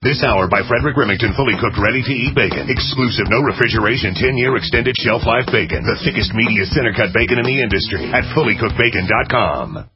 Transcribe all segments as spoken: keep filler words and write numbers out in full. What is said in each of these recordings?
This hour by Frederick Remington, fully cooked, ready-to-eat bacon. Exclusive, no refrigeration, ten-year extended shelf life bacon. The thickest, meatiest, center-cut bacon in the industry at fully cooked bacon dot com.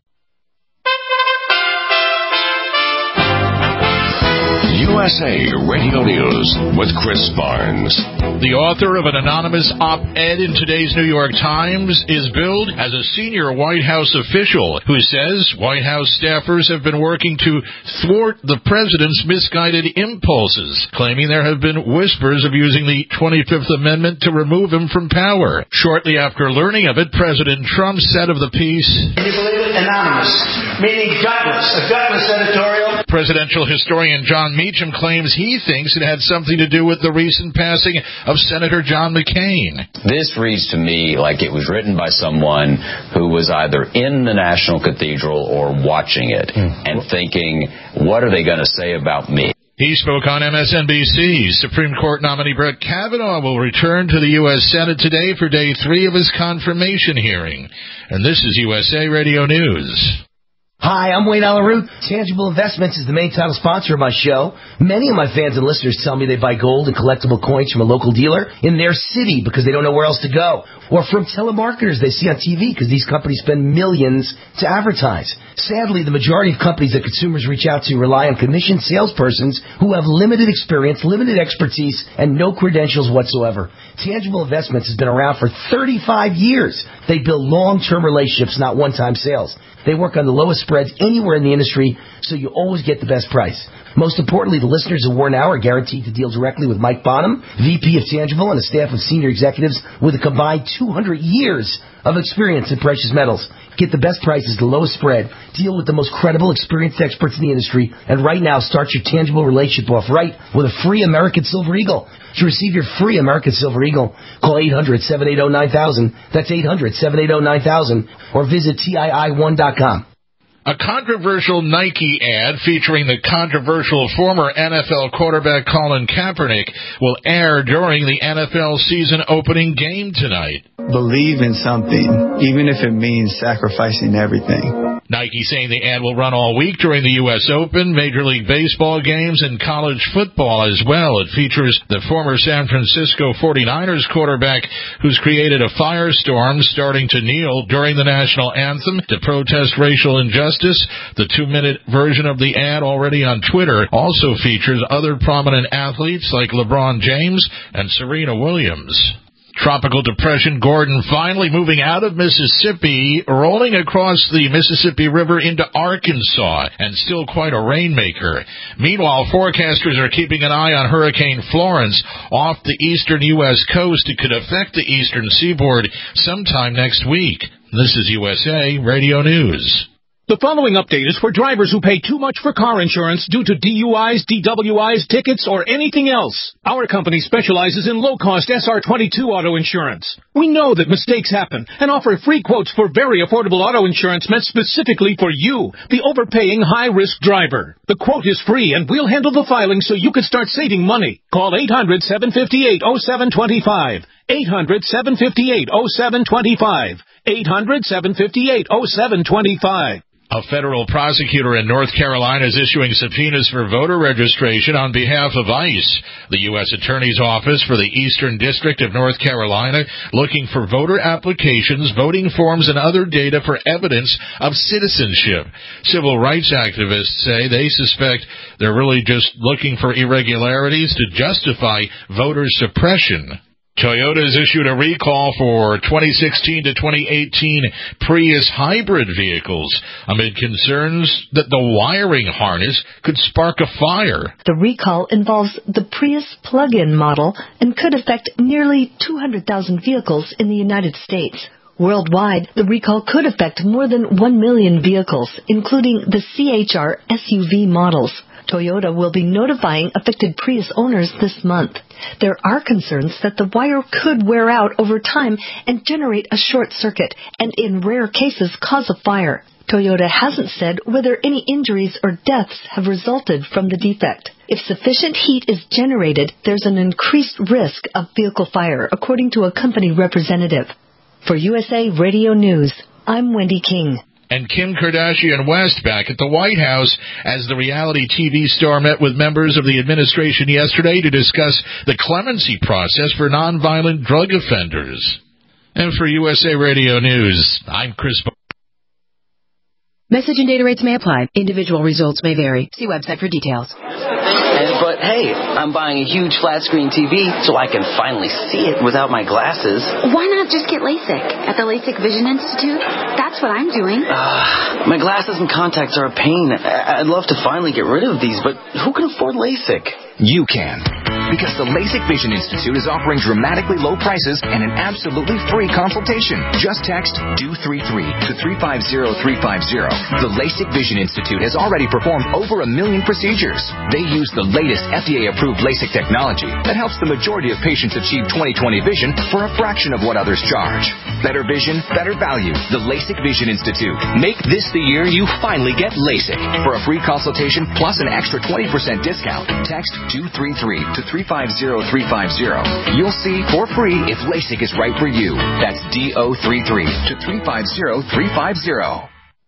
U S A Radio News with Chris Barnes. The author of an anonymous op-ed in today's New York Times is billed as a senior White House official who says White House staffers have been working to thwart the president's misguided impulses, claiming there have been whispers of using the twenty-fifth Amendment to remove him from power. Shortly after learning of it, President Trump said of the piece, "Can you believe it? Anonymous, meaning gutless, a gutless editorial." Presidential historian John Meacham claims he thinks it had something to do with the recent passing of Senator John McCain. This reads to me like it was written by someone who was either in the National Cathedral or watching it and thinking, what are they going to say about me? He spoke on M S N B C. Supreme Court nominee Brett Kavanaugh will return to the U S Senate today for day three of his confirmation hearing. And this is U S A Radio News. Hi, I'm Wayne Alaroot. Tangible Investments is the main title sponsor of my show. Many of my fans and listeners tell me they buy gold and collectible coins from a local dealer in their city because they don't know where else to go. Or from telemarketers they see on T V because these companies spend millions to advertise. Sadly, the majority of companies that consumers reach out to rely on commissioned salespersons who have limited experience, limited expertise, and no credentials whatsoever. Tangible Investments has been around for thirty-five years. They build long-term relationships, not one-time sales. They work on the lowest spreads anywhere in the industry, so you always get the best price. Most importantly, the listeners of War Now are guaranteed to deal directly with Mike Bonham, V P of Tangible, and a staff of senior executives with a combined two hundred years of experience in precious metals. Get the best prices, the lowest spread, deal with the most credible, experienced experts in the industry, and right now start your Tangible relationship off right with a free American Silver Eagle. To receive your free American Silver Eagle, call eight hundred, seven eight zero, nine thousand. That's eight hundred, seven eight zero, nine thousand, or visit T I I one dot com. A controversial Nike ad featuring the controversial former N F L quarterback Colin Kaepernick will air during the N F L season opening game tonight. Believe in something, even if it means sacrificing everything. Nike saying the ad will run all week during the U S Open, Major League Baseball games, and college football as well. It features the former San Francisco forty-niners quarterback who's created a firestorm starting to kneel during the national anthem to protest racial injustice. The two-minute version of the ad already on Twitter also features other prominent athletes like LeBron James and Serena Williams. Tropical depression Gordon finally moving out of Mississippi, rolling across the Mississippi River into Arkansas, and still quite a rainmaker. Meanwhile, forecasters are keeping an eye on Hurricane Florence off the eastern U S coast. It could affect the eastern seaboard sometime next week. This is U S A Radio News. The following update is for drivers who pay too much for car insurance due to D U Is, D W Is, tickets, or anything else. Our company specializes in low-cost S R twenty-two auto insurance. We know that mistakes happen and offer free quotes for very affordable auto insurance meant specifically for you, the overpaying high-risk driver. The quote is free, and we'll handle the filing so you can start saving money. Call eight hundred, seven five eight, oh seven two five. eight hundred, seven five eight, oh seven two five. eight hundred, seven five eight, oh seven two five. A federal prosecutor in North Carolina is issuing subpoenas for voter registration on behalf of ICE. The U S Attorney's Office for the Eastern District of North Carolina looking for voter applications, voting forms, and other data for evidence of citizenship. Civil rights activists say they suspect they're really just looking for irregularities to justify voter suppression. Toyota has issued a recall for twenty sixteen to twenty eighteen Prius hybrid vehicles amid concerns that the wiring harness could spark a fire. The recall involves the Prius plug-in model and could affect nearly two hundred thousand vehicles in the United States. Worldwide, the recall could affect more than one million vehicles, including the C H R S U V models. Toyota will be notifying affected Prius owners this month. There are concerns that the wire could wear out over time and generate a short circuit, and in rare cases cause a fire. Toyota hasn't said whether any injuries or deaths have resulted from the defect. If sufficient heat is generated, there's an increased risk of vehicle fire, according to a company representative. For U S A Radio News, I'm Wendy King. And Kim Kardashian West back at the White House as the reality T V star met with members of the administration yesterday to discuss the clemency process for nonviolent drug offenders. And for U S A Radio News, I'm Chris. Message and data rates may apply. Individual results may vary. See website for details. And, but hey, I'm buying a huge flat screen T V so I can finally see it without my glasses. Why not just get LASIK at the LASIK Vision Institute? That's what I'm doing. Uh, my glasses and contacts are a pain. I'd love to finally get rid of these, but who can afford LASIK? You can. Because the LASIK Vision Institute is offering dramatically low prices and an absolutely free consultation. Just text D O three three to three five zero three five zero. The LASIK Vision Institute has already performed over a million procedures. They use the latest F D A-approved LASIK technology that helps the majority of patients achieve twenty twenty vision for a fraction of what others charge. Better vision, better value. The LASIK Vision Institute. Make this the year you finally get LASIK. For a free consultation plus an extra twenty percent discount, text D O three three to three five zero three five zero. You'll see for free if LASIK is right for you. That's D O three three to three five zero three five zero.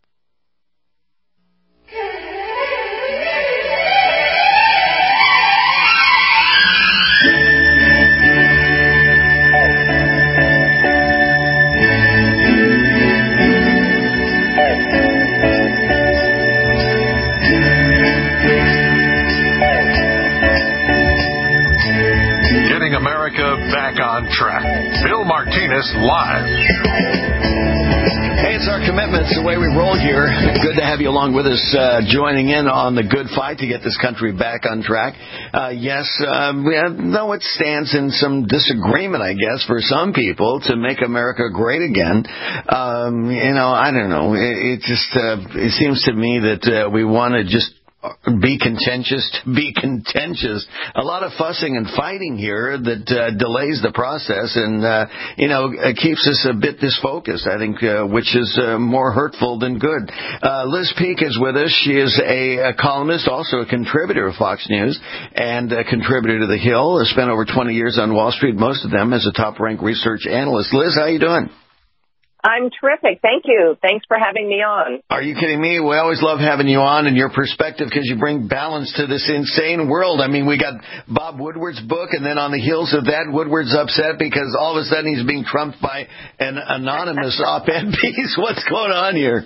America back on track. Bill Martinez live. Hey, it's our commitment. It's the way we roll here. Good to have you along with us, uh, joining in on the good fight to get this country back on track. Uh, yes, um, though it stands in some disagreement, I guess, for some people to make America great again. Um, you know, I don't know. It, it just uh, it seems to me that uh, we want to just be contentious, be contentious. A lot of fussing and fighting here that uh, delays the process and, uh, you know, uh, keeps us a bit disfocused, I think, uh, which is uh, more hurtful than good. Uh, Liz Peek is with us. She is a, a columnist, also a contributor of Fox News and a contributor to The Hill. Has spent over twenty years on Wall Street, most of them as a top-ranked research analyst. Liz, how you doing? I'm terrific. Thank you. Thanks for having me on. Are you kidding me? We always love having you on and your perspective because you bring balance to this insane world. I mean, we got Bob Woodward's book, and then on the heels of that, Woodward's upset because all of a sudden he's being trumped by an anonymous op-ed piece. What's going on here?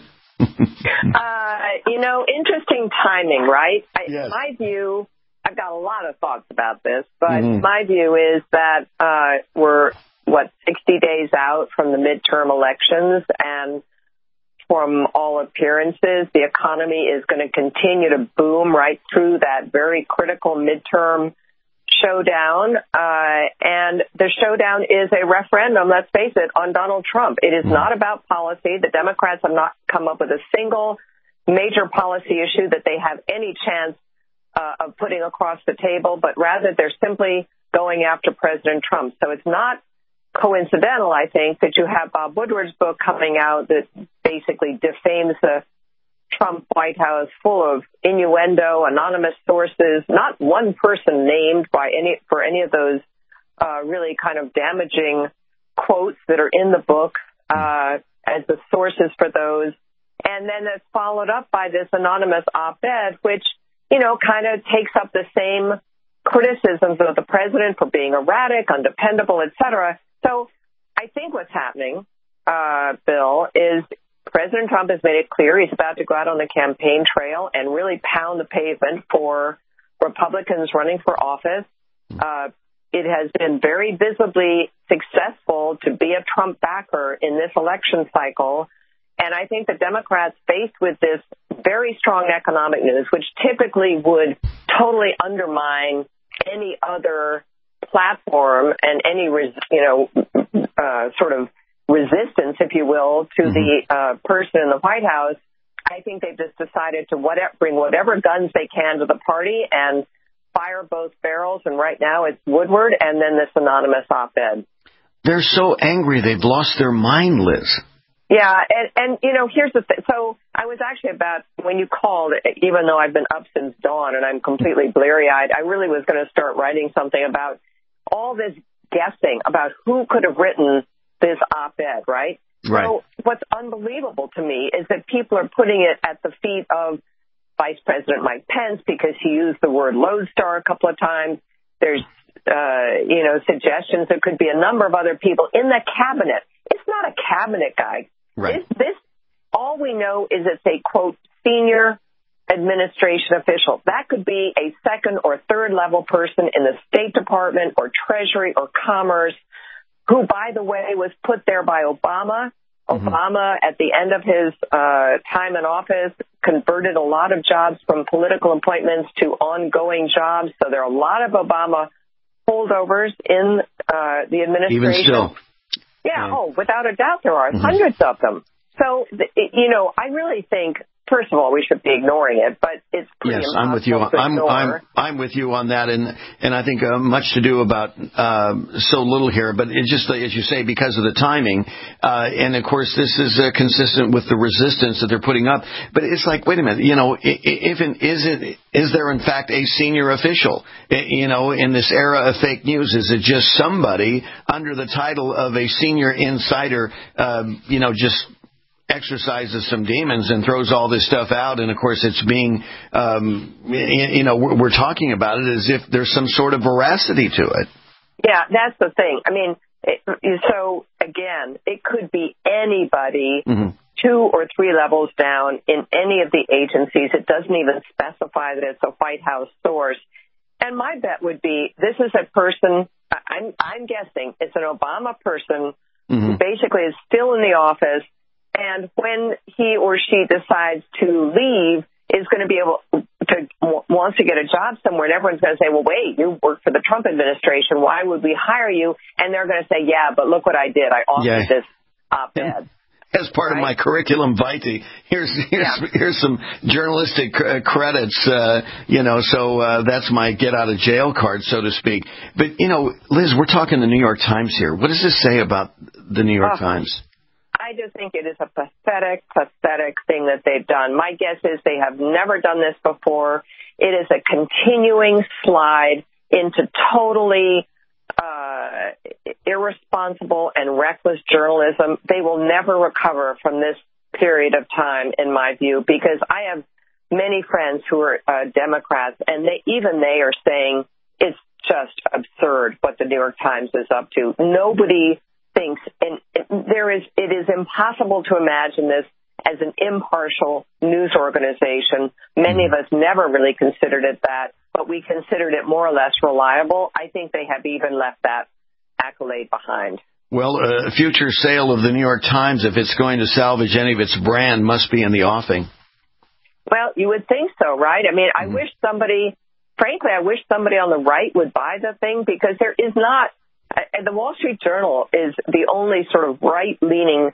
uh, you know, interesting timing, right? I, yes. My view, I've got a lot of thoughts about this, but mm-hmm. my view is that uh, we're what, sixty days out from the midterm elections, and from all appearances, the economy is going to continue to boom right through that very critical midterm showdown. Uh, and the showdown is a referendum, let's face it, on Donald Trump. It is not about policy. The Democrats have not come up with a single major policy issue that they have any chance uh, of putting across the table, but rather they're simply going after President Trump. So it's not coincidental, I think, that you have Bob Woodward's book coming out that basically defames the Trump White House, full of innuendo, anonymous sources, not one person named by any for any of those uh, really kind of damaging quotes that are in the book uh, as the sources for those. And then it's followed up by this anonymous op-ed, which, you know, kind of takes up the same criticisms of the president for being erratic, undependable, et cetera. So I think what's happening, uh, Bill, is President Trump has made it clear he's about to go out on the campaign trail and really pound the pavement for Republicans running for office. Uh, it has been very visibly successful to be a Trump backer in this election cycle. And I think the Democrats, faced with this very strong economic news, which typically would totally undermine any other platform and any, you know, uh, sort of resistance, if you will, to mm-hmm. the uh, person in the White House, I think they've just decided to whatever, bring whatever guns they can to the party and fire both barrels. And right now it's Woodward and then this anonymous op-ed. They're so angry they've lost their mind, Liz. Yeah, and, and you know, here's the thing. So I was actually about, when you called, even though I've been up since dawn and I'm completely bleary-eyed, I really was going to start writing something about all this guessing about who could have written this op-ed, right? Right. So what's unbelievable to me is that people are putting it at the feet of Vice President Mike Pence because he used the word lodestar a couple of times. There's, uh, you know, suggestions there could be a number of other people in the cabinet. It's not a cabinet guy. Right. This, this, all we know is it's a, quote, senior administration official. That could be a second or third level person in the State Department or Treasury or Commerce, who, by the way, was put there by Obama. Mm-hmm. Obama, at the end of his uh, time in office, converted a lot of jobs from political appointments to ongoing jobs. So there are a lot of Obama holdovers in uh, the administration. Even still. Yeah, yeah. oh, without a doubt there are. Mm-hmm. Hundreds of them. So, you know, I really think, first of all, we should be ignoring it, but it's pretty yes, impossible I'm with you. to I'm, ignore. I'm I'm with you on that, and and I think uh, much to do about uh, so little here. But it's just as you say, because of the timing, uh, and of course this is uh, consistent with the resistance that they're putting up. But it's like, wait a minute, you know, if in, is it is there in fact a senior official, you know, in this era of fake news? Is it just somebody under the title of a senior insider, uh, you know, just exercises some demons and throws all this stuff out, and of course it's being, um, you know, we're talking about it as if there's some sort of veracity to it. Yeah, that's the thing. I mean, it, so again, it could be anybody, mm-hmm. two or three levels down in any of the agencies. It doesn't even specify that it's a White House source. And my bet would be this is a person, I'm, I'm guessing it's an Obama person mm-hmm. who basically is still in the office. And when he or she decides to leave, is going to be able to, wants to get a job somewhere, and everyone's going to say, well, wait, you work for the Trump administration. Why would we hire you? And they're going to say, yeah, but look what I did. I authored yeah. this op-ed. As part right? of my curriculum vitae, here's here's yeah. here's some journalistic uh, credits, uh, you know, so uh, that's my get out of jail card, so to speak. But, you know, Liz, we're talking the New York Times here. What does this say about the New York oh. Times? I just think it is a pathetic, pathetic thing that they've done. My guess is they have never done this before. It is a continuing slide into totally uh, irresponsible and reckless journalism. They will never recover from this period of time, in my view, because I have many friends who are uh, Democrats, and they, even they are saying it's just absurd what the New York Times is up to. Nobody thinks, and there is, it is impossible to imagine this as an impartial news organization. Many of us never really considered it that, but we considered it more or less reliable. I think they have even left that accolade behind. Well, a uh, future sale of the New York Times, if it's going to salvage any of its brand, must be in the offing. Well, you would think so, right? I mean, mm-hmm. I wish somebody, frankly, I wish somebody on the right would buy the thing, because there is not, and the Wall Street Journal is the only sort of right-leaning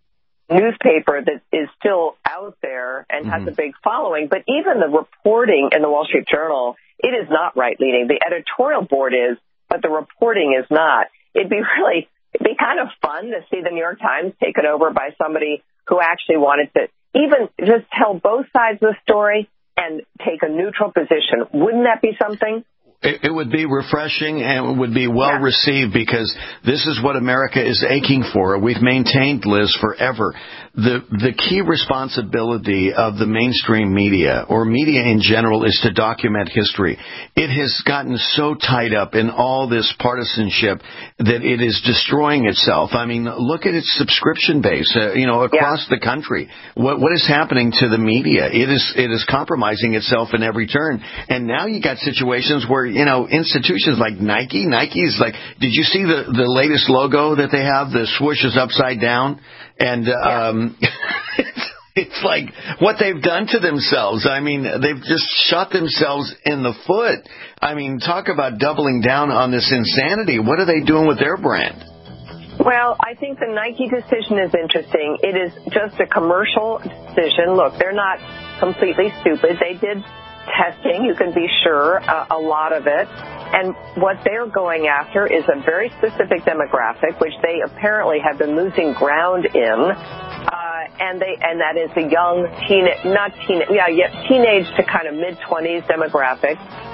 newspaper that is still out there and mm-hmm. has a big following. But even the reporting in the Wall Street Journal, it is not right-leaning. The editorial board is, but the reporting is not. It'd be really, it'd be kind of fun to see the New York Times taken over by somebody who actually wanted to even just tell both sides of the story and take a neutral position. Wouldn't that be something? It, it would be refreshing, and it would be well yeah. received, because this is what America is aching for. We've maintained, Liz, forever. The the key responsibility of the mainstream media, or media in general, is to document history. It has gotten so tied up in all this partisanship that it is destroying itself. I mean, look at its subscription base, uh, you know, across yeah. the country. What what is happening to the media? It is it is compromising itself in every turn. And now you got situations where, you know, institutions like Nike, Nike's like, did you see the, the latest logo that they have? The swoosh is upside down. And um, it's, it's like what they've done to themselves. I mean, they've just shot themselves in the foot. I mean, talk about doubling down on this insanity. What are they doing with their brand? Well, I think the Nike decision is interesting. It is just a commercial decision. Look, they're not completely stupid. They did testing, you can be sure, uh, a lot of it. And what they're going after is a very specific demographic, which they apparently have been losing ground in. Uh, and they, and that is a young teen, not teen, yeah, yeah, teenage to kind of mid twenties demographic.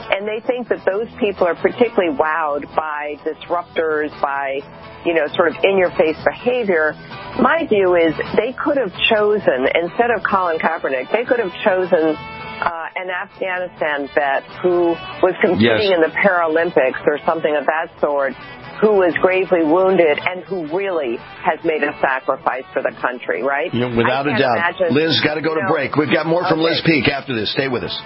and they think that those people are particularly wowed by disruptors, by, you know, sort of in-your-face behavior. My view is they could have chosen, instead of Colin Kaepernick, they could have chosen uh, an Afghanistan vet who was competing yes. in the Paralympics or something of that sort, who was gravely wounded and who really has made a sacrifice for the country, right? You know, without a doubt. Imagine, Liz, got to go to know, break. We've got more from okay. Liz Peek after this. Stay with us.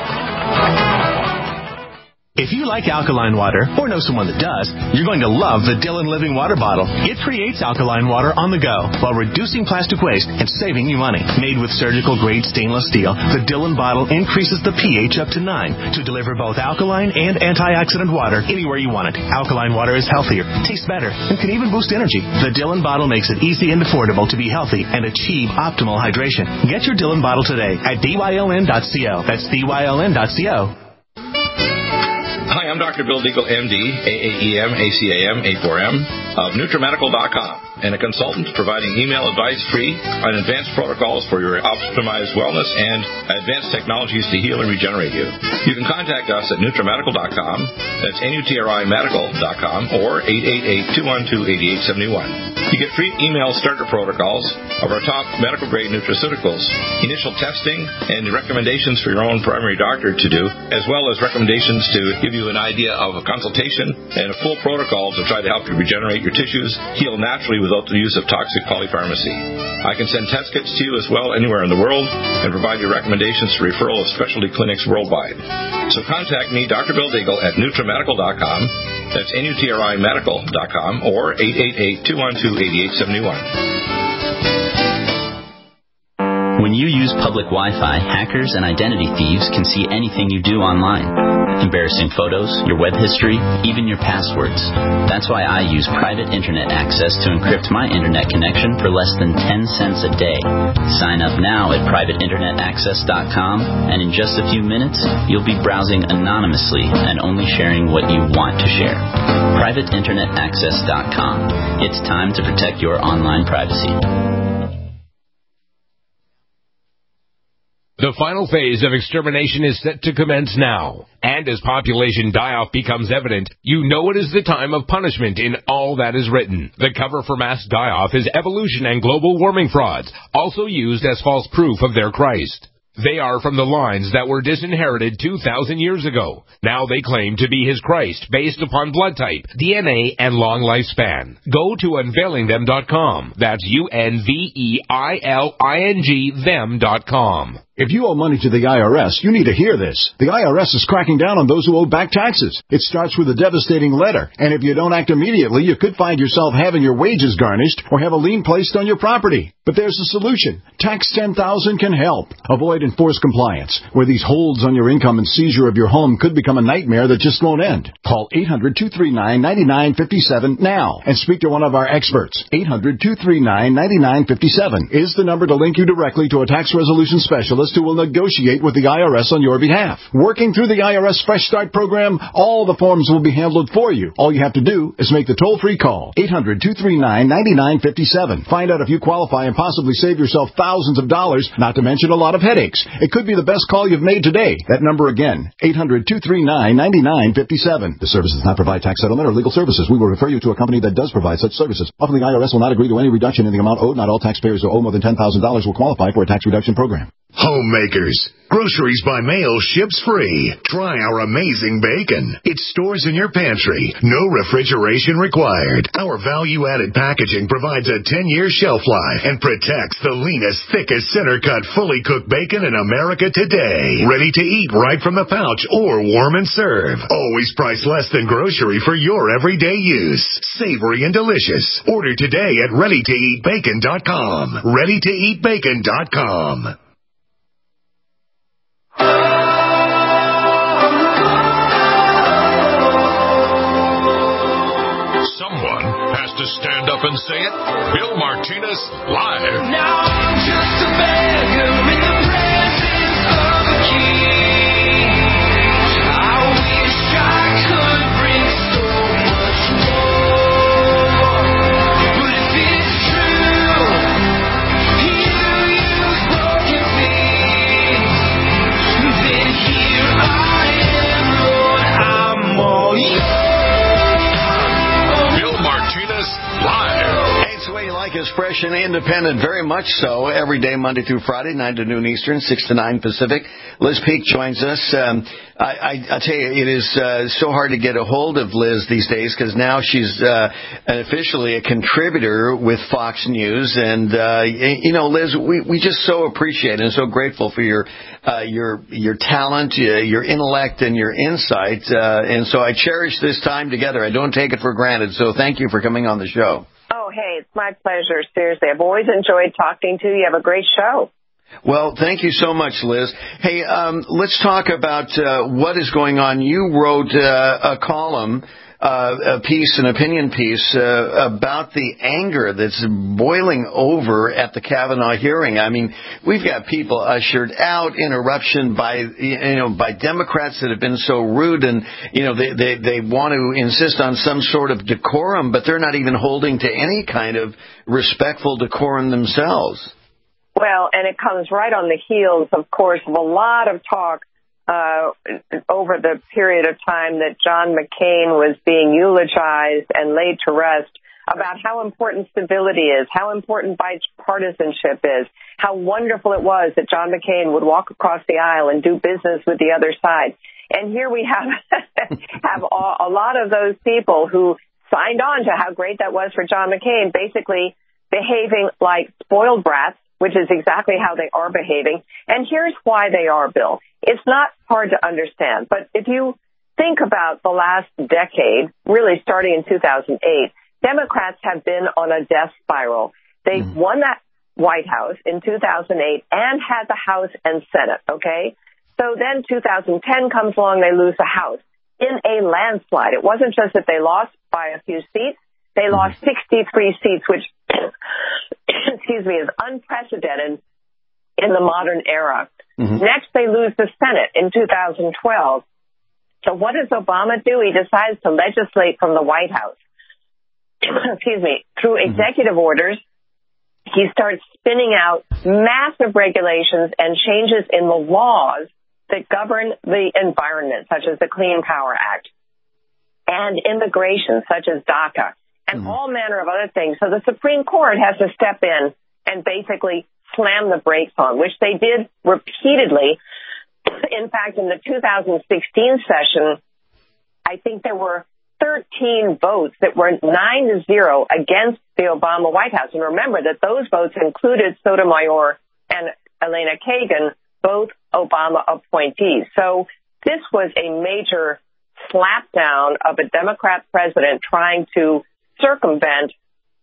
If you like alkaline water, or know someone that does, you're going to love the Dillon Living Water Bottle. It creates alkaline water on the go while reducing plastic waste and saving you money. Made with surgical-grade stainless steel, the Dillon bottle increases the pH up to nine to deliver both alkaline and antioxidant water anywhere you want it. Alkaline water is healthier, tastes better, and can even boost energy. The Dillon bottle makes it easy and affordable to be healthy and achieve optimal hydration. Get your Dillon bottle today at D Y L N dot co. That's D Y L N dot co. Hi, I'm Doctor Bill Deagle, M D, A A E M, A C A M, A four M, of NutriMedical dot com, and a consultant providing email advice free on advanced protocols for your optimized wellness and advanced technologies to heal and regenerate you. You can contact us at NutriMedical dot com, that's N U T R I Medical dot com, or eight eight eight, two one two, eight eight seven one. You get free email starter protocols of our top medical-grade nutraceuticals, initial testing, and recommendations for your own primary doctor to do, as well as recommendations to give you an idea of a consultation and a full protocol to try to help you regenerate your tissues, heal naturally without the use of toxic polypharmacy. I can send test kits to you as well anywhere in the world and provide you recommendations for referral of specialty clinics worldwide. So contact me, Doctor Bill Deagle, at NutriMedical dot com. That's N U T R I Medical dot com or eight eight eight, two one two, eight eight seven one. When you use public Wi-Fi, hackers and identity thieves can see anything you do online. Embarrassing photos, your web history, even your passwords. That's why I use private internet access to encrypt my internet connection for less than ten cents a day. Sign up now at private internet access dot com, and in just a few minutes, you'll be browsing anonymously and only sharing what you want to share. private internet access dot com. It's time to protect your online privacy. The final phase of extermination is set to commence now. And as population die-off becomes evident, you know it is the time of punishment in all that is written. The cover for mass die-off is evolution and global warming frauds, also used as false proof of their Christ. They are from the lines that were disinherited two thousand years ago. Now they claim to be his Christ based upon blood type, D N A, and long lifespan. Go to unveiling them dot com. That's U N V E I L I N G them dot com. If you owe money to the I R S, you need to hear this. The I R S is cracking down on those who owe back taxes. It starts with a devastating letter, and if you don't act immediately, you could find yourself having your wages garnished or have a lien placed on your property. But there's a solution. Tax ten thousand can help. Avoid enforced compliance, where these holds on your income and seizure of your home could become a nightmare that just won't end. Call eight hundred, two three nine, nine nine five seven now and speak to one of our experts. eight hundred, two three nine, nine nine five seven is the number to link you directly to a tax resolution specialist who will negotiate with the I R S on your behalf. Working through the I R S Fresh Start program, all the forms will be handled for you. All you have to do is make the toll-free call, eight hundred, two three nine, nine nine five seven. Find out if you qualify and possibly save yourself thousands of dollars, not to mention a lot of headaches. It could be the best call you've made today. That number again, eight hundred, two three nine, nine nine five seven. The service does not provide tax settlement or legal services. We will refer you to a company that does provide such services. Often the I R S will not agree to any reduction in the amount owed. Not all taxpayers who owe more than ten thousand dollars will qualify for a tax reduction program. Homemakers. Groceries by mail ships free. Try our amazing bacon. It stores in your pantry. No refrigeration required. Our value-added packaging provides a ten-year shelf life and protects the leanest, thickest, center-cut, fully cooked bacon in America today. Ready to eat right from the pouch or warm and serve. Always priced less than grocery for your everyday use. Savory and delicious. Order today at ready to eat bacon dot com. ready to eat bacon dot com. Someone has to stand up and say it. Bill Martinez live. Now I'm just a beggar in the presence of a king. I wish I could bring so much more. But if it's true, you use broken things, then here I am, Lord. Liz, fresh and independent, very much so. Every day, Monday through Friday, nine to noon Eastern, six to nine Pacific. Liz Peek joins us. Um, I, I, I tell you, it is uh, so hard to get a hold of Liz these days because now she's uh, officially a contributor with Fox News. And, uh, you know, Liz, we, we just so appreciate and so grateful for your uh, your your talent, uh, your intellect, and your insight. Uh, and so I cherish this time together. I don't take it for granted. So thank you for coming on the show. Oh, hey, it's my pleasure. Seriously, I've always enjoyed talking to you. You have a great show. Well, thank you so much, Liz. Hey, um, let's talk about uh, what is going on. You wrote uh, a column, uh, a piece, an opinion piece uh, about the anger that's boiling over at the Kavanaugh hearing. I mean, we've got people ushered out, interruption by you know by Democrats that have been so rude, and you know they they, they want to insist on some sort of decorum, but they're not even holding to any kind of respectful decorum themselves. Well, and it comes right on the heels, of course, of a lot of talk uh, over the period of time that John McCain was being eulogized and laid to rest about how important civility is, how important bipartisanship is, how wonderful it was that John McCain would walk across the aisle and do business with the other side. And here we have have a lot of those people who signed on to how great that was for John McCain, basically behaving like spoiled brats, which is exactly how they are behaving. And here's why they are, Bill. It's not hard to understand, but if you think about the last decade, really starting in two thousand eight, Democrats have been on a death spiral. They mm-hmm. won that White House in two thousand eight and had the House and Senate, okay? So then two thousand ten comes along, they lose the House in a landslide. It wasn't just that they lost by a few seats. They lost sixty-three seats, which, excuse me, is unprecedented in the modern era. Mm-hmm. Next, they lose the Senate in two thousand twelve. So what does Obama do? He decides to legislate from the White House. Excuse me, through executive mm-hmm. orders. He starts spinning out massive regulations and changes in the laws that govern the environment, such as the Clean Power Act, and immigration, such as DACA. And mm-hmm. all manner of other things. So the Supreme Court has to step in and basically slam the brakes on, which they did repeatedly. In fact, in the two thousand sixteen session, I think there were thirteen votes that were nine to zero against the Obama White House. And remember that those votes included Sotomayor and Elena Kagan, both Obama appointees. So this was a major slapdown of a Democrat president trying to circumvent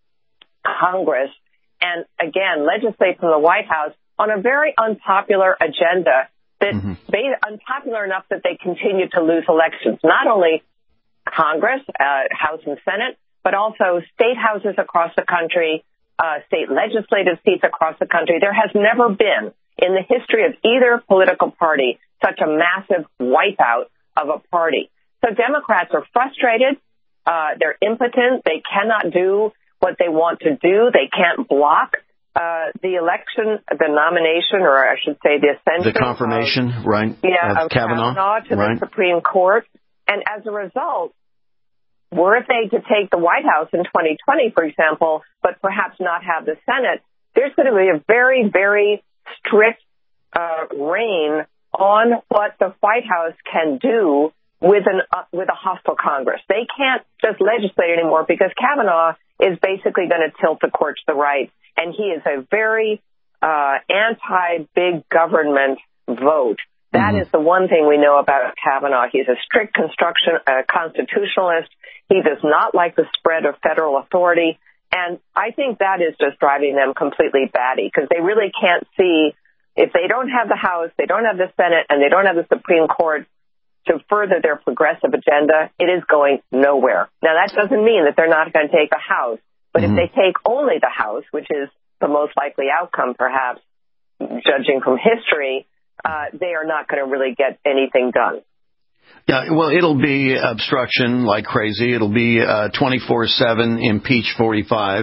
Congress and, again, legislate from the White House on a very unpopular agenda that mm-hmm. made it unpopular enough that they continued to lose elections. Not only Congress, uh, House and Senate, but also state houses across the country, uh, state legislative seats across the country. There has never been in the history of either political party such a massive wipeout of a party. So Democrats are frustrated. Uh, they're impotent. They cannot do what they want to do. They can't block uh, the election, the nomination, or I should say the ascension. The confirmation, of, right, yeah, of, of Kavanaugh, Kavanaugh to right. the Supreme Court. And as a result, were they to take the White House in twenty twenty, for example, but perhaps not have the Senate, there's going to be a very, very strict uh, rein on what the White House can do with an uh, with a hostile Congress. They can't just legislate anymore because Kavanaugh is basically going to tilt the court to the right, and he is a very uh, anti-big government vote. That mm-hmm. is the one thing we know about Kavanaugh. He's a strict construction uh, constitutionalist. He does not like the spread of federal authority, and I think that is just driving them completely batty because they really can't see if they don't have the House, they don't have the Senate, and they don't have the Supreme Court to further their progressive agenda, it is going nowhere. Now, that doesn't mean that they're not going to take the House, but mm-hmm. if they take only the House, which is the most likely outcome, perhaps, judging from history, uh, they are not going to really get anything done. Yeah, well, it'll be obstruction like crazy. It'll be uh, twenty-four seven impeach forty-five.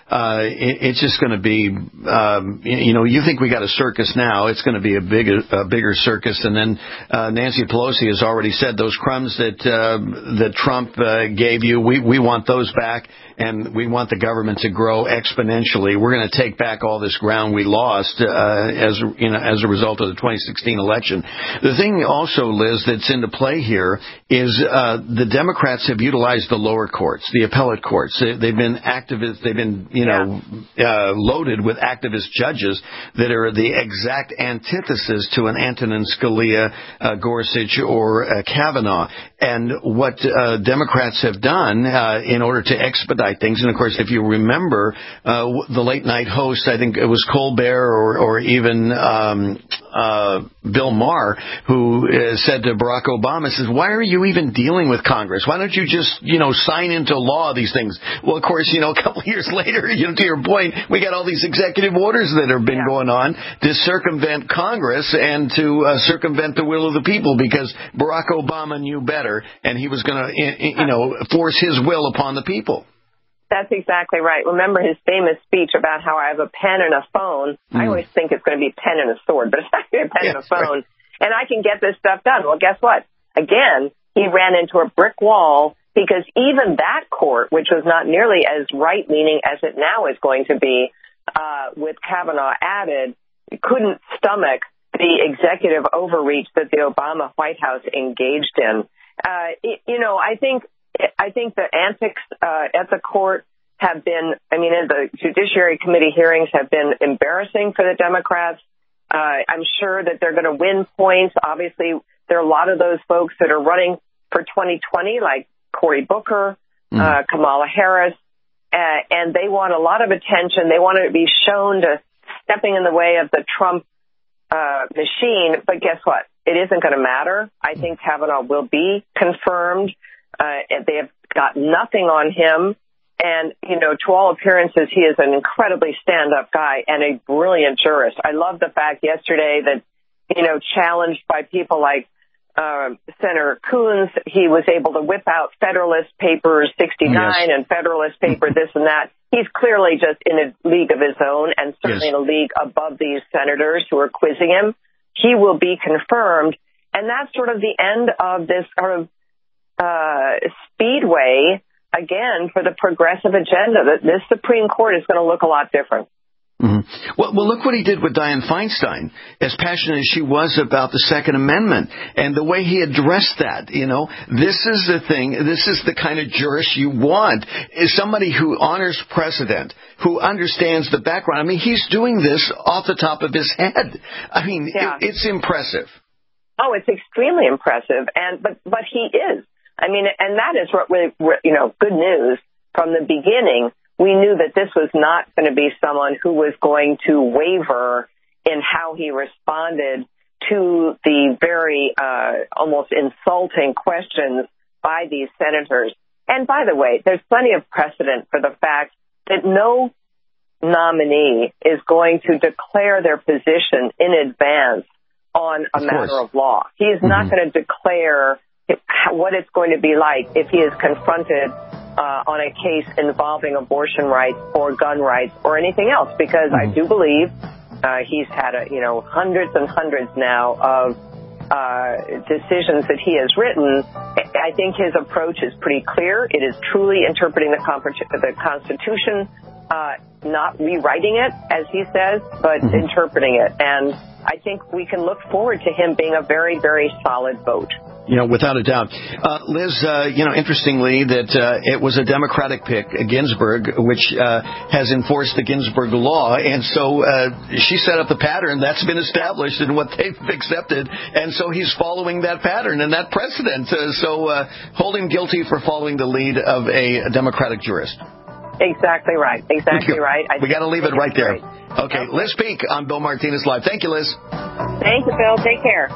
uh, it, it's just going to be, um, you know, you think we got a circus now. It's going to be a bigger, a bigger circus. And then uh, Nancy Pelosi has already said those crumbs that uh, that Trump uh, gave you, we, we want those back. And we want the government to grow exponentially. We're going to take back all this ground we lost uh, as you know as a result of the twenty sixteen election. The thing also, Liz, that's into play here is uh, the Democrats have utilized the lower courts, the appellate courts. They, they've been activist. They've been you know uh, loaded with activist judges that are the exact antithesis to an Antonin Scalia, uh, Gorsuch, or uh, Kavanaugh. And what uh, Democrats have done uh, in order to expedite things, and of course, if you remember, uh, the late night host, I think it was Colbert or, or even um, uh, Bill Maher, who uh, said to Barack Obama, says, "Why are you even dealing with Congress? Why don't you just, you know, sign into law these things?" Well, of course, you know, a couple of years later, you know, to your point, we got all these executive orders that have been yeah. going on to circumvent Congress and to uh, circumvent the will of the people, because Barack Obama knew better, and he was going to, you know, force his will upon the people. That's exactly right. Remember his famous speech about how I have a pen and a phone. Mm. I always think it's going to be a pen and a sword, but it's actually a pen yeah, and a phone. Right. And I can get this stuff done. Well, guess what? Again, he ran into a brick wall, because even that court, which was not nearly as right-leaning as it now is going to be, uh, with Kavanaugh added, couldn't stomach the executive overreach that the Obama White House engaged in. Uh, it, you know, I think I think the antics uh, at the court have been, I mean, the Judiciary Committee hearings have been embarrassing for the Democrats. Uh, I'm sure that they're going to win points. Obviously, there are a lot of those folks that are running for twenty twenty, like Cory Booker, mm. uh, Kamala Harris, uh, and they want a lot of attention. They want to be shown to stepping in the way of the Trump uh, machine. But guess what? It isn't going to matter. I think Kavanaugh will be confirmed. Uh, they have got nothing on him. And, you know, to all appearances, he is an incredibly stand-up guy and a brilliant jurist. I love the fact yesterday that, you know, challenged by people like uh, Senator Coons, he was able to whip out Federalist Papers sixty-nine yes. and Federalist Paper this and that. He's clearly just in a league of his own, and certainly yes. in a league above these senators who are quizzing him. He will be confirmed. And that's sort of the end of this sort of Uh, speedway, again, for the progressive agenda. That this Supreme Court is going to look a lot different. Mm-hmm. Well, well, look what he did with Dianne Feinstein, as passionate as she was about the Second Amendment, and the way he addressed that. You know, this is the thing, this is the kind of jurist you want, is somebody who honors precedent, who understands the background. I mean, he's doing this off the top of his head. I mean, yeah. it, it's impressive. Oh, it's extremely impressive, and but but he is. I mean, and that is what really, you know, good news. From the beginning, we knew that this was not going to be someone who was going to waver in how he responded to the very uh, almost insulting questions by these senators. And by the way, there's plenty of precedent for the fact that no nominee is going to declare their position in advance on a matter of law. He is mm-hmm. not going to declare what it's going to be like if he is confronted uh, on a case involving abortion rights or gun rights or anything else, because mm-hmm. I do believe uh, he's had a, you know, hundreds and hundreds now of uh, decisions that he has written. I think his approach is pretty clear. It is truly interpreting the, comp- the Constitution, uh, not rewriting it, as he says, but mm-hmm. interpreting it. And I think we can look forward to him being a very, very solid vote. You know, without a doubt. Uh, Liz, uh, you know, interestingly, that uh, it was a Democratic pick, Ginsburg, which uh, has enforced the Ginsburg law. And so uh, she set up the pattern that's been established and what they've accepted. And so he's following that pattern and that precedent. Uh, so uh, hold him guilty for following the lead of a Democratic jurist. Exactly right. Exactly right. I we got to leave it right there. Great. Okay, Liz Peek on Bill Martinez Live. Thank you, Liz. Thank you, Bill. Take care.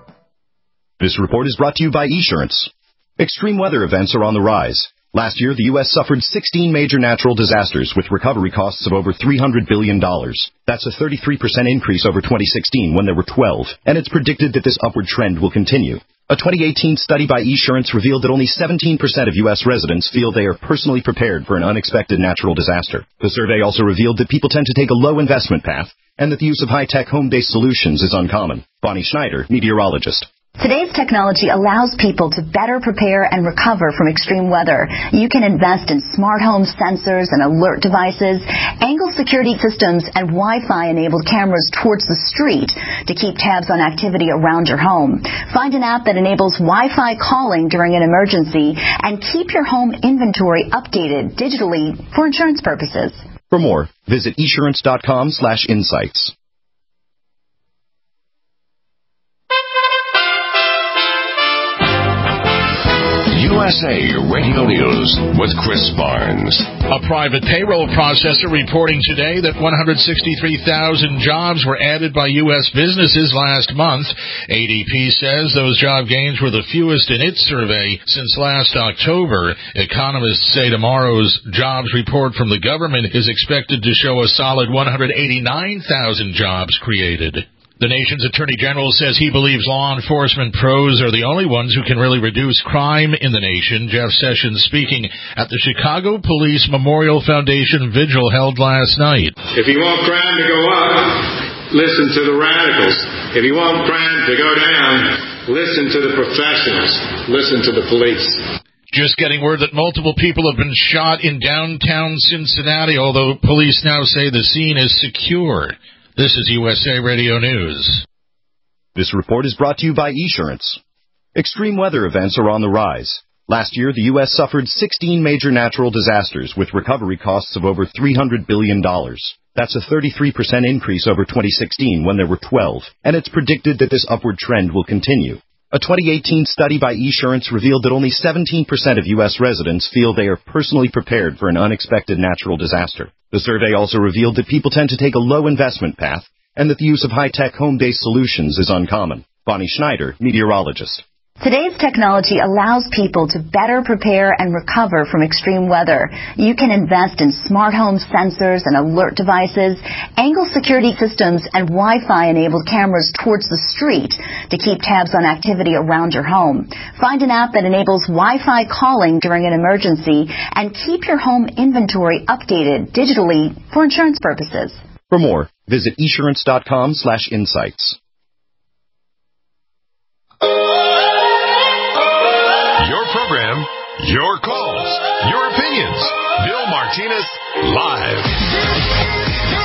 This report is brought to you by Esurance. Extreme weather events are on the rise. Last year, the U S suffered sixteen major natural disasters with recovery costs of over three hundred billion dollars. That's a thirty-three percent increase over twenty sixteen when there were twelve, and it's predicted that this upward trend will continue. A twenty eighteen study by eSurance revealed that only seventeen percent of U S residents feel they are personally prepared for an unexpected natural disaster. The survey also revealed that people tend to take a low investment path and that the use of high-tech home-based solutions is uncommon. Bonnie Schneider, meteorologist. Today's technology allows people to better prepare and recover from extreme weather. You can invest in smart home sensors and alert devices, angle security systems, and Wi-Fi enabled cameras towards the street to keep tabs on activity around your home. Find an app that enables Wi-Fi calling during an emergency and keep your home inventory updated digitally for insurance purposes. For more, visit esurance.com slash insights. U S A Radio News with Chris Barnes. A private payroll processor reporting today that one hundred sixty-three thousand jobs were added by U S businesses last month. A D P says those job gains were the fewest in its survey since last October. Economists say tomorrow's jobs report from the government is expected to show a solid one hundred eighty-nine thousand jobs created. The nation's attorney general says he believes law enforcement pros are the only ones who can really reduce crime in the nation. Jeff Sessions speaking at the Chicago Police Memorial Foundation vigil held last night. If you want crime to go up, listen to the radicals. If you want crime to go down, listen to the professionals. Listen to the police. Just getting word that multiple people have been shot in downtown Cincinnati, although police now say the scene is secure. This is U S A Radio News. This report is brought to you by eSurance. Extreme weather events are on the rise. Last year, the U S suffered sixteen major natural disasters with recovery costs of over three hundred billion dollars. That's a thirty-three percent increase over twenty sixteen when there were twelve, and it's predicted that this upward trend will continue. A twenty eighteen study by eSurance revealed that only seventeen percent of U S residents feel they are personally prepared for an unexpected natural disaster. The survey also revealed that people tend to take a low investment path and that the use of high-tech home-based solutions is uncommon. Bonnie Schneider, meteorologist. Today's technology allows people to better prepare and recover from extreme weather. You can invest in smart home sensors and alert devices, angle security systems, and Wi-Fi enabled cameras towards the street to keep tabs on activity around your home. Find an app that enables Wi-Fi calling during an emergency and keep your home inventory updated digitally for insurance purposes. For more, visit esurance.com slash insights. Your program, your calls, your opinions. Bill Martinez, live.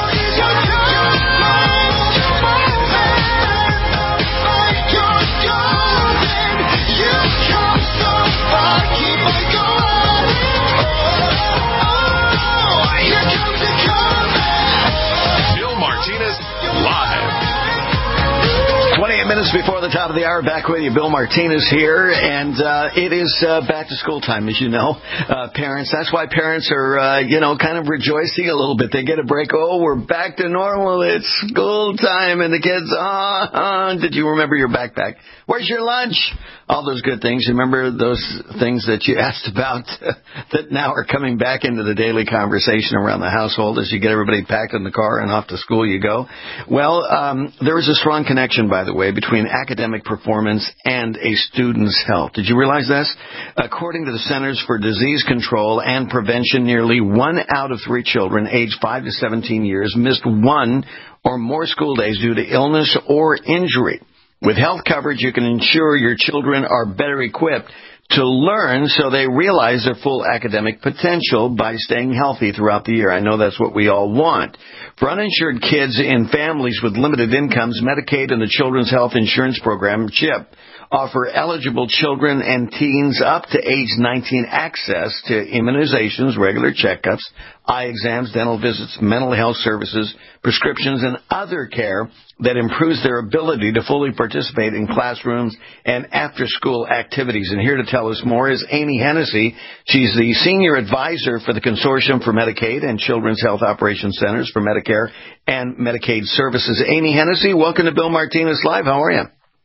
Bill Martinez, live. twenty-eight minutes before the top of the hour, back with you. Bill Martinez here, and uh, it is uh, back to school time, as you know. Uh, parents, that's why parents are, uh, you know, kind of rejoicing a little bit. They get a break. Oh, we're back to normal. It's school time, and the kids, ah, oh, oh, did you remember your backpack? Where's your lunch? All those good things. Remember those things that you asked about that now are coming back into the daily conversation around the household as you get everybody packed in the car and off to school you go? Well, um, there is a strong connection, by the way, between academic performance and a student's health. Did you realize this? According to the Centers for Disease Control and Prevention, nearly one out of three children aged five to seventeen years missed one or more school days due to illness or injury. With health coverage, you can ensure your children are better equipped to learn so they realize their full academic potential by staying healthy throughout the year. I know that's what we all want. For uninsured kids in families with limited incomes, Medicaid and the Children's Health Insurance Program, CHIP, offer eligible children and teens up to age nineteen access to immunizations, regular checkups, eye exams, dental visits, mental health services, prescriptions, and other care that improves their ability to fully participate in classrooms and after-school activities. And here to tell us more is Amy Hennessy. She's the Senior Advisor for the Consortium for Medicaid and Children's Health Operations Centers for Medicare and Medicaid Services. Amy Hennessy, welcome to Bill Martinez Live. How are you?